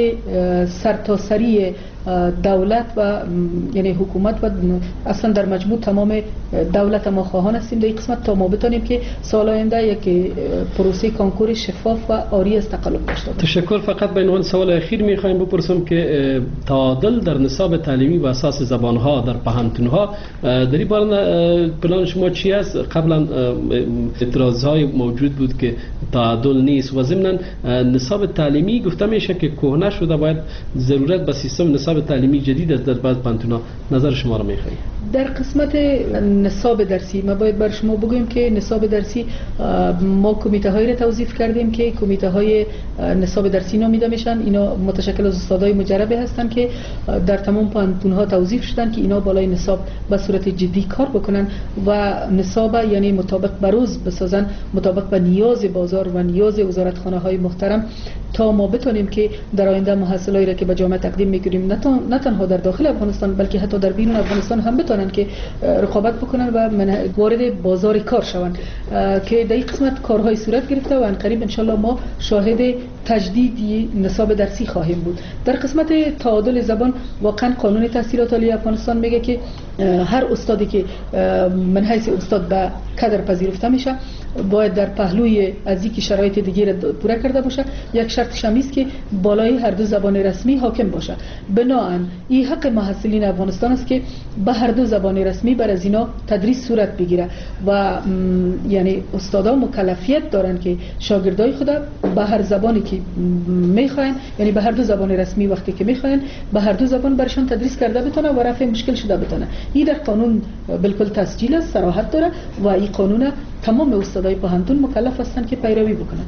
سرتاسری دولت و یعنی حکومت و اصلا در مجموع تمام دولت ما خواهان هستیم در این قسمت تا ما بتونیم که سال آینده یک پروسه کنکور شفاف و عاری از تقلب داشته باشیم. تشکر. فقط به عنوان سوال اخیر میخوایم بپرسم که تعادل در نصاب تعلیمی و اساس زبانها در پهنتونها در این باره پلان شما چی است؟ قبلا اعتراضهای موجود بود که تعادل نیست و ضمن نصاب تعلیمی گفته میشه که کهنه شده، باید ضرورت به سیستم نصاب تعلیمی جدید است در بعض پانتون‌ها. نظر شما را میخواهیم. در قسمت نصاب درسی ما باید بر شما بگویم که نصاب درسی ما کمیته هایی را توظیف کردیم که کمیته های نصاب درسی نامیده میشن. اینا متشکل از استادای مجربه هستن که در تمام پانتون‌ها توظیف شدن که اینا بالای نصاب به صورت جدی کار بکنن و نصاب یعنی مطابق به روز بسازن، مطابق به نیاز بازار و نیاز وزارتخانه های محترم، تا ما بتونیم که در آینده محصولایی را که به جامعه تقدیم میکنیم نه تنها در داخل افغانستان بلکه حتی در بیرون افغانستان هم بتونن که رقابت بکنن و وارد بازار کار شوند، که در این قسمت کارهای صورت گرفته و انقریب انشالله ما شاهد تجدید نصاب درسی خواهیم بود. در قسمت تعادل زبان واقعا قانون تحصیلات عالی افغانستان میگه که هر استادی که من حیث استاد به کادر پذیرفته میشه باید در پهلوی از اینکه شرایط دیگه را پوره کرده باشه، یک شرط شمیست که بالای هر دو زبان رسمی حاکم باشه. بناهن این حق محصلین افغانستان است که به هر دو زبان رسمی بر از اینا تدریس صورت بگیره و یعنی استادا مکلفیت دارن که شاگردای خود به هر زبانی که میخواین یعنی به هر دو زبان رسمی وقتی که میخواین به هر دو زبان برشان تدریس کرده بتونه و رفع مشکل شده بتونه. این در قانون بالکل تسجیل است، صراحت داره و این قانون تمام استادای پهنتون مکلف هستند که پیروی بکنند.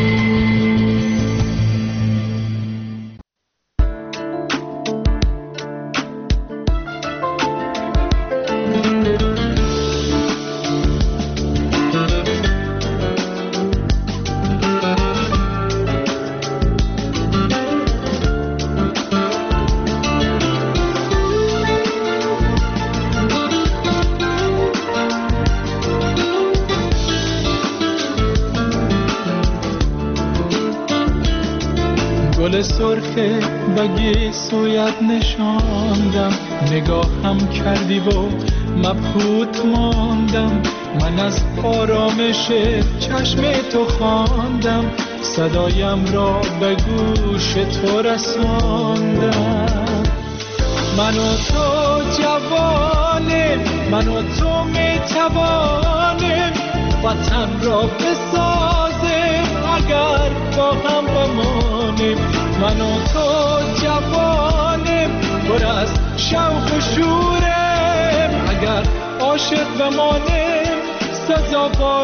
گل سرخه بگی سویت نشاندم، نگاهم کردی و مبهوت ماندم، من از آرامش چشم تو خواندم، صدایم را به گوش تو رساندم. من و تو جوانیم، من و تو میتوانیم وطن را بسازیم اگر با هم بمانیم. من و تو جوانیم پر از شوق و شوریم، اگر عاشق بمانیم سزاوار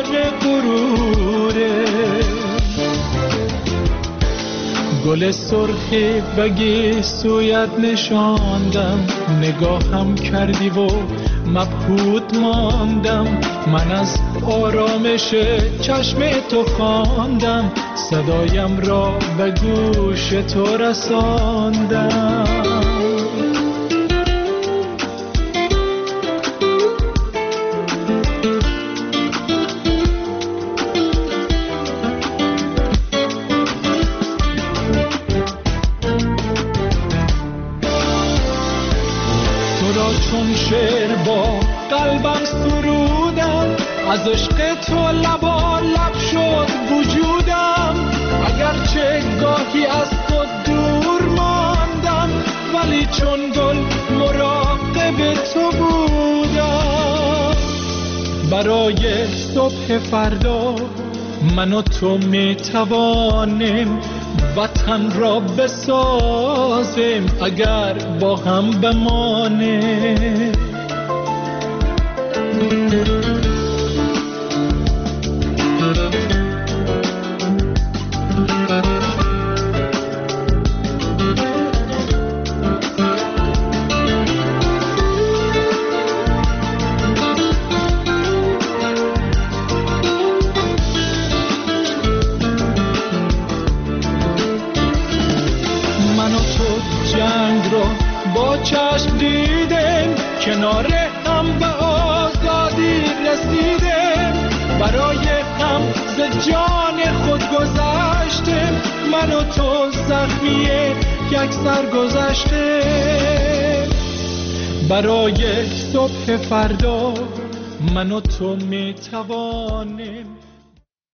غروریم. گل سرخی بگی سویت نشاندم، نگاهم کردی و مبهوت ماندم، من از آرامش چشم تو خواندم، صدایم را به گوش تو رساندم. شعر با قلبم سرودم، از عشق تو لبا لب شد وجودم، اگرچه گاهی از تو دور ماندم ولی چون گل مراقب تو بودم. برای صبح فردا من و تو می توانیم وطن را بسازیم اگر با هم بمانیم. با چشم دیدیم کنار هم به آزادی رسیدیم، برای هم ز جان خود گذشتیم، من و تو زخمی یک سر گذشتیم. برای صبح فردا من و تو می توانیم